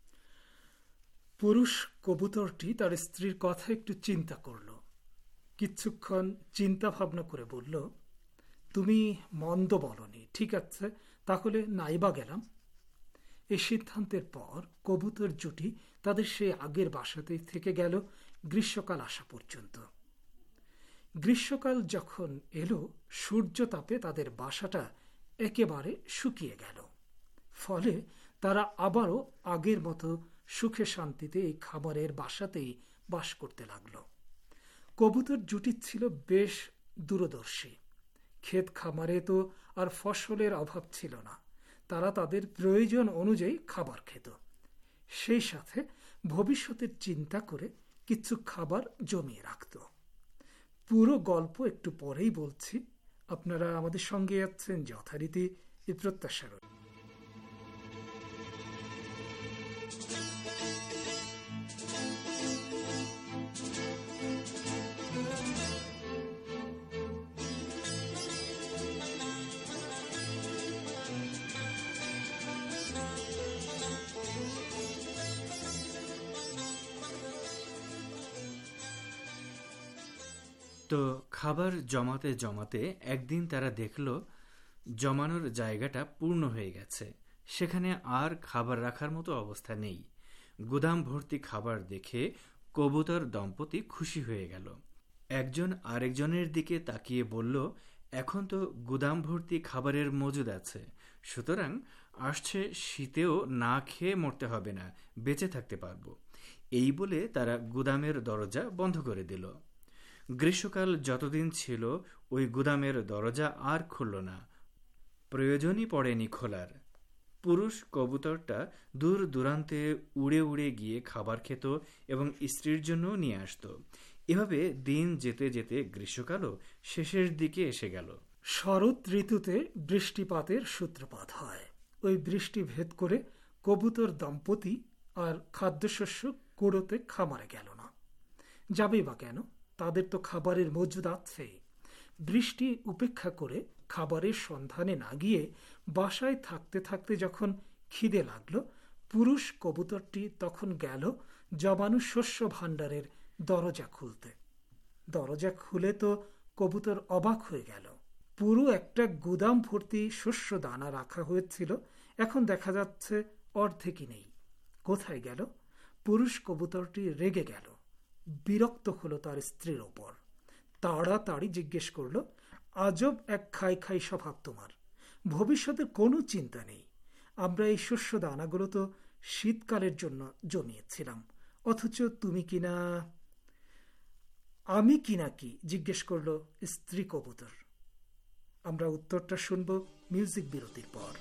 পুরুষ কবুতরটি তার স্ত্রীর কথা একটু চিন্তা করল। কিছুক্ষণ চিন্তা ভাবনা করে বলল, তুমি মন্দ বলনি, ঠিক আছে, তাহলে নাইবা গেলাম। এই সিদ্ধান্তের পর কবুতর জুটি তাদের সেই আগের বাসাতেই থেকে গেল গ্রীষ্মকাল আসা পর্যন্ত। গ্রীষ্মকাল যখন এলো, সূর্য তাপে তাদের বাসাটা একেবারে শুকিয়ে গেল। ফলে তারা আবারও আগের মতো সুখে শান্তিতে এই খাবারের বাসাতেই বাস করতে লাগলো। কবুতর জুটি ছিল বেশ দূরদর্শী। ক্ষেত খামারে তো আর ফসলের অভাব ছিল না, তারা তাদের প্রয়োজন অনুযায়ী খাবার খেত। সেই সাথে ভবিষ্যতের চিন্তা করে কিছু খাবার জমিয়ে রাখত। পুরো গল্প একটু পরেই বলছি, আপনারা আমাদের সঙ্গে আছেন যথারীতি এই প্রত্যাশা রইল।
তো খাবার জমাতে জমাতে একদিন তারা দেখল জমানোর জায়গাটা পূর্ণ হয়ে গেছে, সেখানে আর খাবার রাখার মতো অবস্থা নেই। গুদাম ভর্তি খাবার দেখে কবুতর দম্পতি খুশি হয়ে গেল। একজন আরেকজনের দিকে তাকিয়ে বলল, এখন তো গুদাম ভর্তি খাবারের মজুদ আছে, সুতরাং আসছে শীতেও না খেয়ে মরতে হবে না, বেঁচে থাকতে পারবো। এই বলে তারা গুদামের দরজা বন্ধ করে দিল। গ্রীষ্মকাল যতদিন ছিল ওই গুদামের দরজা আর খুলল না, প্রয়োজনই পড়েনি খোলার। পুরুষ কবুতরটা দূর দূরান্তে উড়ে উড়ে গিয়ে খাবার খেত এবং স্ত্রীর জন্য নিয়ে আসত। এভাবে দিন যেতে যেতে গ্রীষ্মকালও শেষের দিকে এসে গেল।
শরৎ ঋতুতে বৃষ্টিপাতের সূত্রপাত হয়। ওই বৃষ্টি ভেদ করে কবুতর দম্পতি আর খাদ্যশস্য কুড়োতে খামারে গেল না। যাবে বা কেন, তাদের তো খাবারের মজুদ আছে। বৃষ্টি উপেক্ষা করে খাবারের সন্ধানে না গিয়ে বাসায় থাকতে থাকতে যখন খিদে লাগলো, পুরুষ কবুতরটি তখন গেল জমানো শস্য ভাণ্ডারের দরজা খুলতে। দরজা খুলে তো কবুতর অবাক হয়ে গেল,
পুরো একটা গুদাম ভর্তি শস্য দানা রাখা হয়েছিল, এখন দেখা যাচ্ছে অর্ধেকই নেই। কোথায় গেল? পুরুষ কবুতরটি রেগে গেল, বিরক্ত হলো তার স্ত্রীর ওপর। তাড়াতাড়ি জিজ্ঞেস করল, আজব এক খাই খাই স্বভাব তোমার, ভবিষ্যতের কোনো চিন্তা নেই। আমরা এই শস্য দানাগুলো তো শীতকালের জন্য জমিয়েছিলাম, অথচ তুমি কিনা। আমি কিনা কি? জিজ্ঞেস করল স্ত্রী কবুতর। আমরা উত্তরটা শুনব মিউজিক বিরতির পর।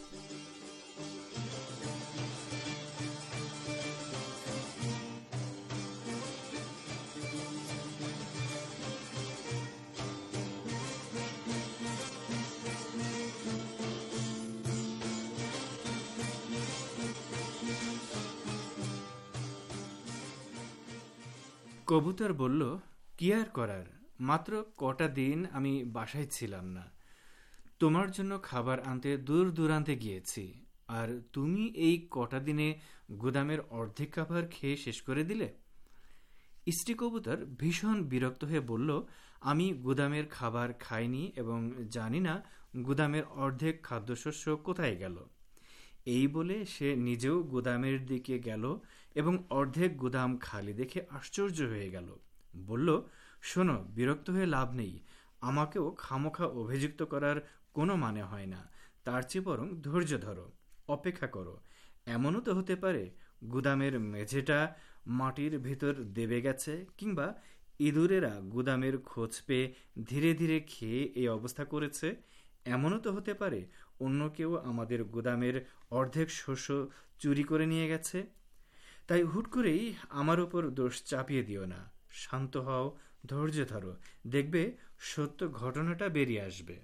কবুতর বলল, কি আর করার, মাত্র কটা দিন আমি বাসায় ছিলাম না, তোমার জন্য খাবার আনতে দূর দূরান্তে গিয়েছি, আর তুমি এই কটা দিনে গুদামের অর্ধেক খাবার খেয়ে শেষ করে দিলে। স্ত্রী কবুতর ভীষণ বিরক্ত হয়ে বলল, আমি গুদামের খাবার খাইনি এবং জানি না গুদামের অর্ধেক খাদ্যশস্য কোথায় গেল। এই বলে সে নিজেও গুদামের দিকে গেল এবং অর্ধেক গুদাম খালি দেখে আশ্চর্য হয়ে গেল। বলল, শোনো, বিরক্ত হয়ে লাভ নেই, আমাকেও খামোখা অভিযুক্ত করার কোনো মানে হয় না, তার চেয়ে বরং ধৈর্য ধরো, অপেক্ষা করো। এমনও তো হতে পারে গুদামের মেঝেটা মাটির ভিতর দেবে গেছে, কিংবা ইঁদুরেরা গুদামের খোঁজ পেয়ে ধীরে ধীরে খেয়ে এই অবস্থা করেছে। এমনও তো হতে পারে অন্য কেউ আমাদের গুদামের অর্ধেক শস্য চুরি করে নিয়ে গেছে। তাই হুট করেই আমার উপর দোষ চাপিয়ে দিও না, শান্ত হও, ধৈর্য ধরো, দেখবে সত্য ঘটনাটা বেরিয়ে আসবে।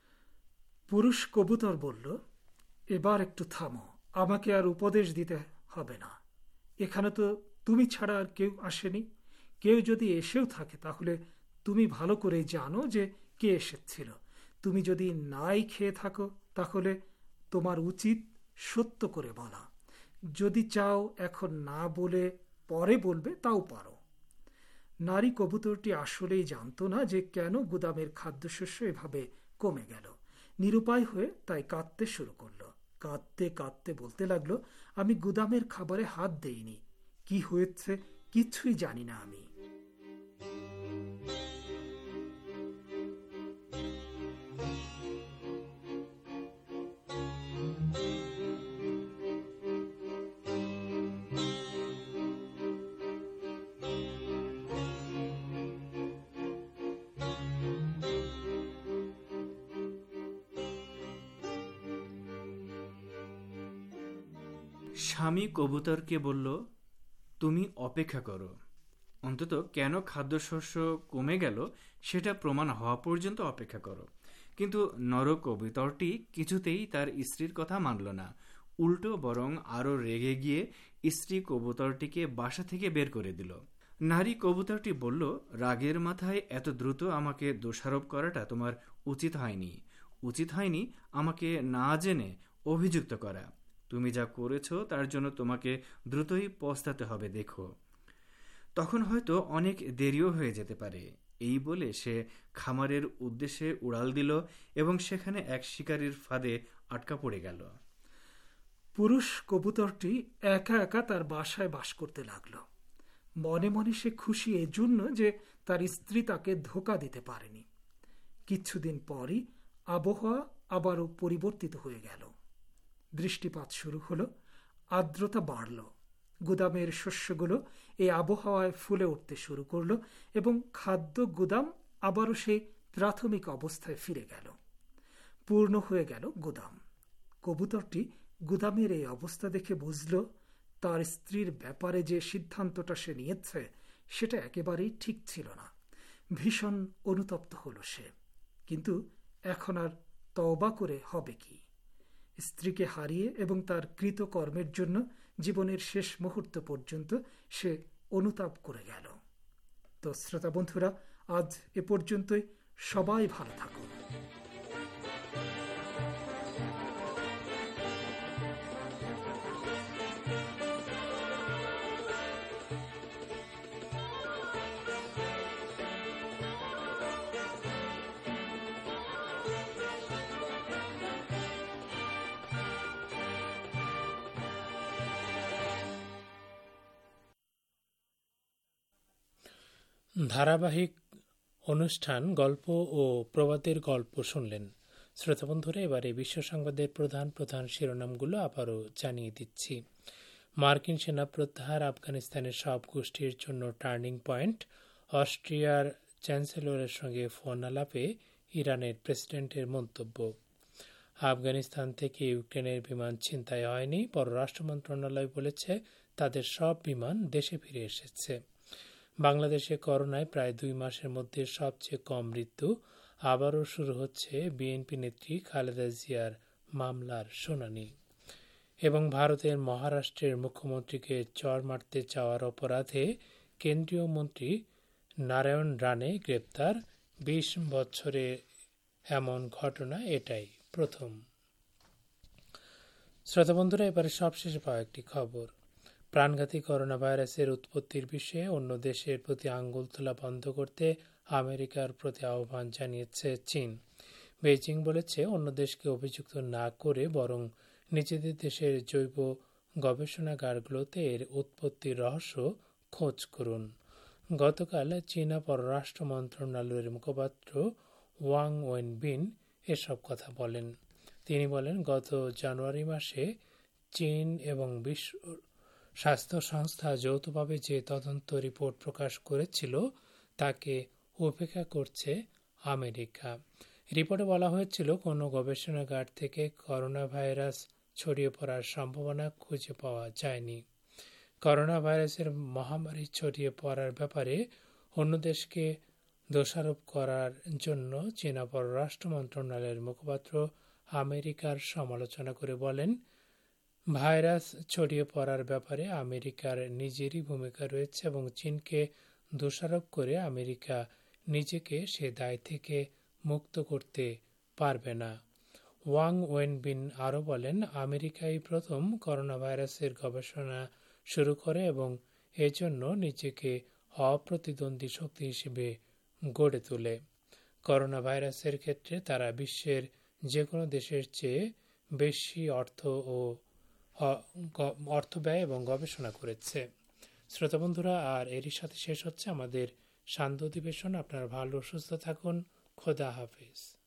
পুরুষ কবুতর বলল, এবার একটু থামো, আমাকে আর উপদেশ দিতে হবে না। এখানে তো তুমি ছাড়া আর কেউ আসেনি। কেউ যদি এসেও থাকে তাহলে তুমি ভালো করে জানো যে কে এসেছিল। তুমি যদি নাই খেয়ে থাকো তাহলে তোমার উচিত সত্য করে বলা। যদি চাও এখন না বলে পরে বলবে, তাও পারো। নারী কবুতরটি আসলেই জানতো না যে কেন গুদামের খাদ্যশস্য এভাবে কমে গেল। নিরুপায় হয়ে তাই কাঁদতে শুরু করলো। কাঁদতে কাঁদতে বলতে লাগলো, আমি গুদামের খাবারে হাত দেইনি, কি হয়েছে কিছুই জানি না আমি।
স্বামী কবুতরকে বলল, তুমি অপেক্ষা করো, অন্তত কেন খাদ্যশস্য কমে গেল সেটা প্রমাণ হওয়া পর্যন্ত অপেক্ষা করো। কিন্তু নর কবুতরটি কিছুতেই তার স্ত্রীর কথা মানল না, উল্টো বরং আরো রেগে গিয়ে স্ত্রী কবুতরটিকে বাসা থেকে বের করে দিল। নারী কবুতরটি বলল, রাগের মাথায় এত দ্রুত আমাকে দোষারোপ করাটা তোমার উচিত হয়নি আমাকে না জেনে অভিযুক্ত করা। তুমি যা করেছো তার জন্য তোমাকে দ্রুতই পস্তাতে হবে, দেখো, তখন হয়তো অনেক দেরিও হয়ে যেতে পারে। এই বলে সে খামারের উদ্দেশ্যে উড়াল দিল এবং সেখানে এক শিকারীর ফাঁদে আটকা পড়ে গেল।
পুরুষ কবুতরটি একা একা তার বাসায় বাস করতে লাগলো। মনে মনে সে খুশি এজন্য যে তার স্ত্রী তাকে ধোঁকা দিতে পারেনি। কিছুদিন পরই আবহাওয়া আবারও পরিবর্তিত হয়ে গেল। বৃষ্টিপাত শুরু হলো, আর্দ্রতা বাড়ল। গুদামের শস্যগুলো এই আবহাওয়ায় ফুলে উঠতে শুরু করলো এবং খাদ্য গুদাম আবারও সেই প্রাথমিক অবস্থায় ফিরে গেল। পূর্ণ হয়ে গেল গুদাম। কবুতরটি গুদামের এই অবস্থা দেখে বুঝল তার স্ত্রীর ব্যাপারে যে সিদ্ধান্তটা সে নিয়েছে সেটা একেবারেই ঠিক ছিল না। ভীষণ অনুতপ্ত হল সে, কিন্তু এখন আর তওবা করে হবে কি? স্ত্রীকে হারিয়ে এবং তার কৃতকর্মের জন্য জীবনের শেষ মুহূর্ত পর্যন্ত সে অনুতাপ করে গেল। তো শ্রোতা বন্ধুরা, আজ এ পর্যন্তই। সবাই ভালো থাকুন।
ধারাবাহিক অনুষ্ঠান গল্প ও প্রবাদের গল্প শুনলেন। শ্রোতাবন্ধুরা, এবারে বিশ্ব সংবাদের প্রধান প্রধান শিরোনামগুলো আবারও জানিয়ে দিচ্ছি। মার্কিন সেনা প্রত্যাহার, আফগানিস্তানের সব গোষ্ঠীর জন্য টার্নিং পয়েন্ট, অস্ট্রিয়ার চ্যান্সেলরের সঙ্গে ফোন আলাপে ইরানের প্রেসিডেন্টের মন্তব্য, আফগানিস্তান থেকে ইউক্রেনের বিমান ছিনতাই হয়নি, পররাষ্ট্র মন্ত্রণালয় বলেছে তাদের সব বিমান দেশে ফিরে এসেছে। বাংলাদেশে করোনায় প্রায় 2 মাসের মধ্যে সবচেয়ে কম মৃত্যু, আবারও শুরু হচ্ছে বিএনপি নেত্রী খালেদা জিয়ার মামলার শুনানি। এবং ভারতের মহারাষ্ট্রের মুখ্যমন্ত্রীকে চড় মারতে চাওয়ার অপরাধে কেন্দ্রীয় মন্ত্রী নারায়ণ রানে গ্রেপ্তার। 20 বছরে এমন ঘটনা এটাই প্রথম। শ্রোতাবন্ধুরা, এবারে সবশেষে পাওয়া একটি খবর। প্রাণঘাতী করোনা ভাইরাসের উৎপত্তির বিষয়ে অন্য দেশের প্রতি আঙ্গুল তোলা বন্ধ করতে আমেরিকার প্রতি আহ্বান জানিয়েছে চীন। বেইজিং বলেছে অন্য দেশকে অভিযুক্ত না করে বরং নিজেদের দেশের জৈব গবেষণাগারগুলোতে এর উৎপত্তির রহস্য খোঁজ করুন। গতকাল চীনা পররাষ্ট্র মন্ত্রণালয়ের মুখপাত্র ওয়াং ওয়েনবিন এসব কথা বলেন। তিনি বলেন, গত জানুয়ারি মাসে চীন এবং বিশ্ব স্বাস্থ্য সংস্থা যৌথভাবে যে তদন্ত রিপোর্ট প্রকাশ করেছিল তাকে উপেক্ষা করছে আমেরিকা। রিপোর্টে বলা হয়েছিল কোনো গবেষণাগার থেকে করোনা ভাইরাস ছড়িয়ে পড়ার সম্ভাবনা খুঁজে পাওয়া যায়নি। করোনা ভাইরাসের মহামারী ছড়িয়ে পড়ার ব্যাপারে অন্য দেশকে দোষারোপ করার জন্য চীনা পররাষ্ট্র মন্ত্রণালয়ের মুখপাত্র আমেরিকার সমালোচনা করে বলেন, ভাইরাস ছড়িয়ে পড়ার ব্যাপারে আমেরিকার নিজেরই ভূমিকা রয়েছে এবং চীনকে দোষারোপ করে আমেরিকা নিজেকে সে দায় থেকে মুক্ত করতে পারবে না। ওয়াং ওয়েনবিন আরও বলেন, আমেরিকাই প্রথম করোনা ভাইরাসের গবেষণা শুরু করে এবং এজন্য নিজেকে অপ্রতিদ্বন্দ্বী শক্তি হিসেবে গড়ে তোলে। করোনা ভাইরাসের ক্ষেত্রে তারা বিশ্বের যে কোনো দেশের চেয়ে বেশি অর্থ ব্যয় এবং গবেষণা করেছে। শ্রোতাবন্ধুরা, আর এরই সাথে শেষ হচ্ছে আমাদের শান্ত অধিবেশন। আপনারা ভালো সুস্থ থাকুন। খোদা হাফেজ।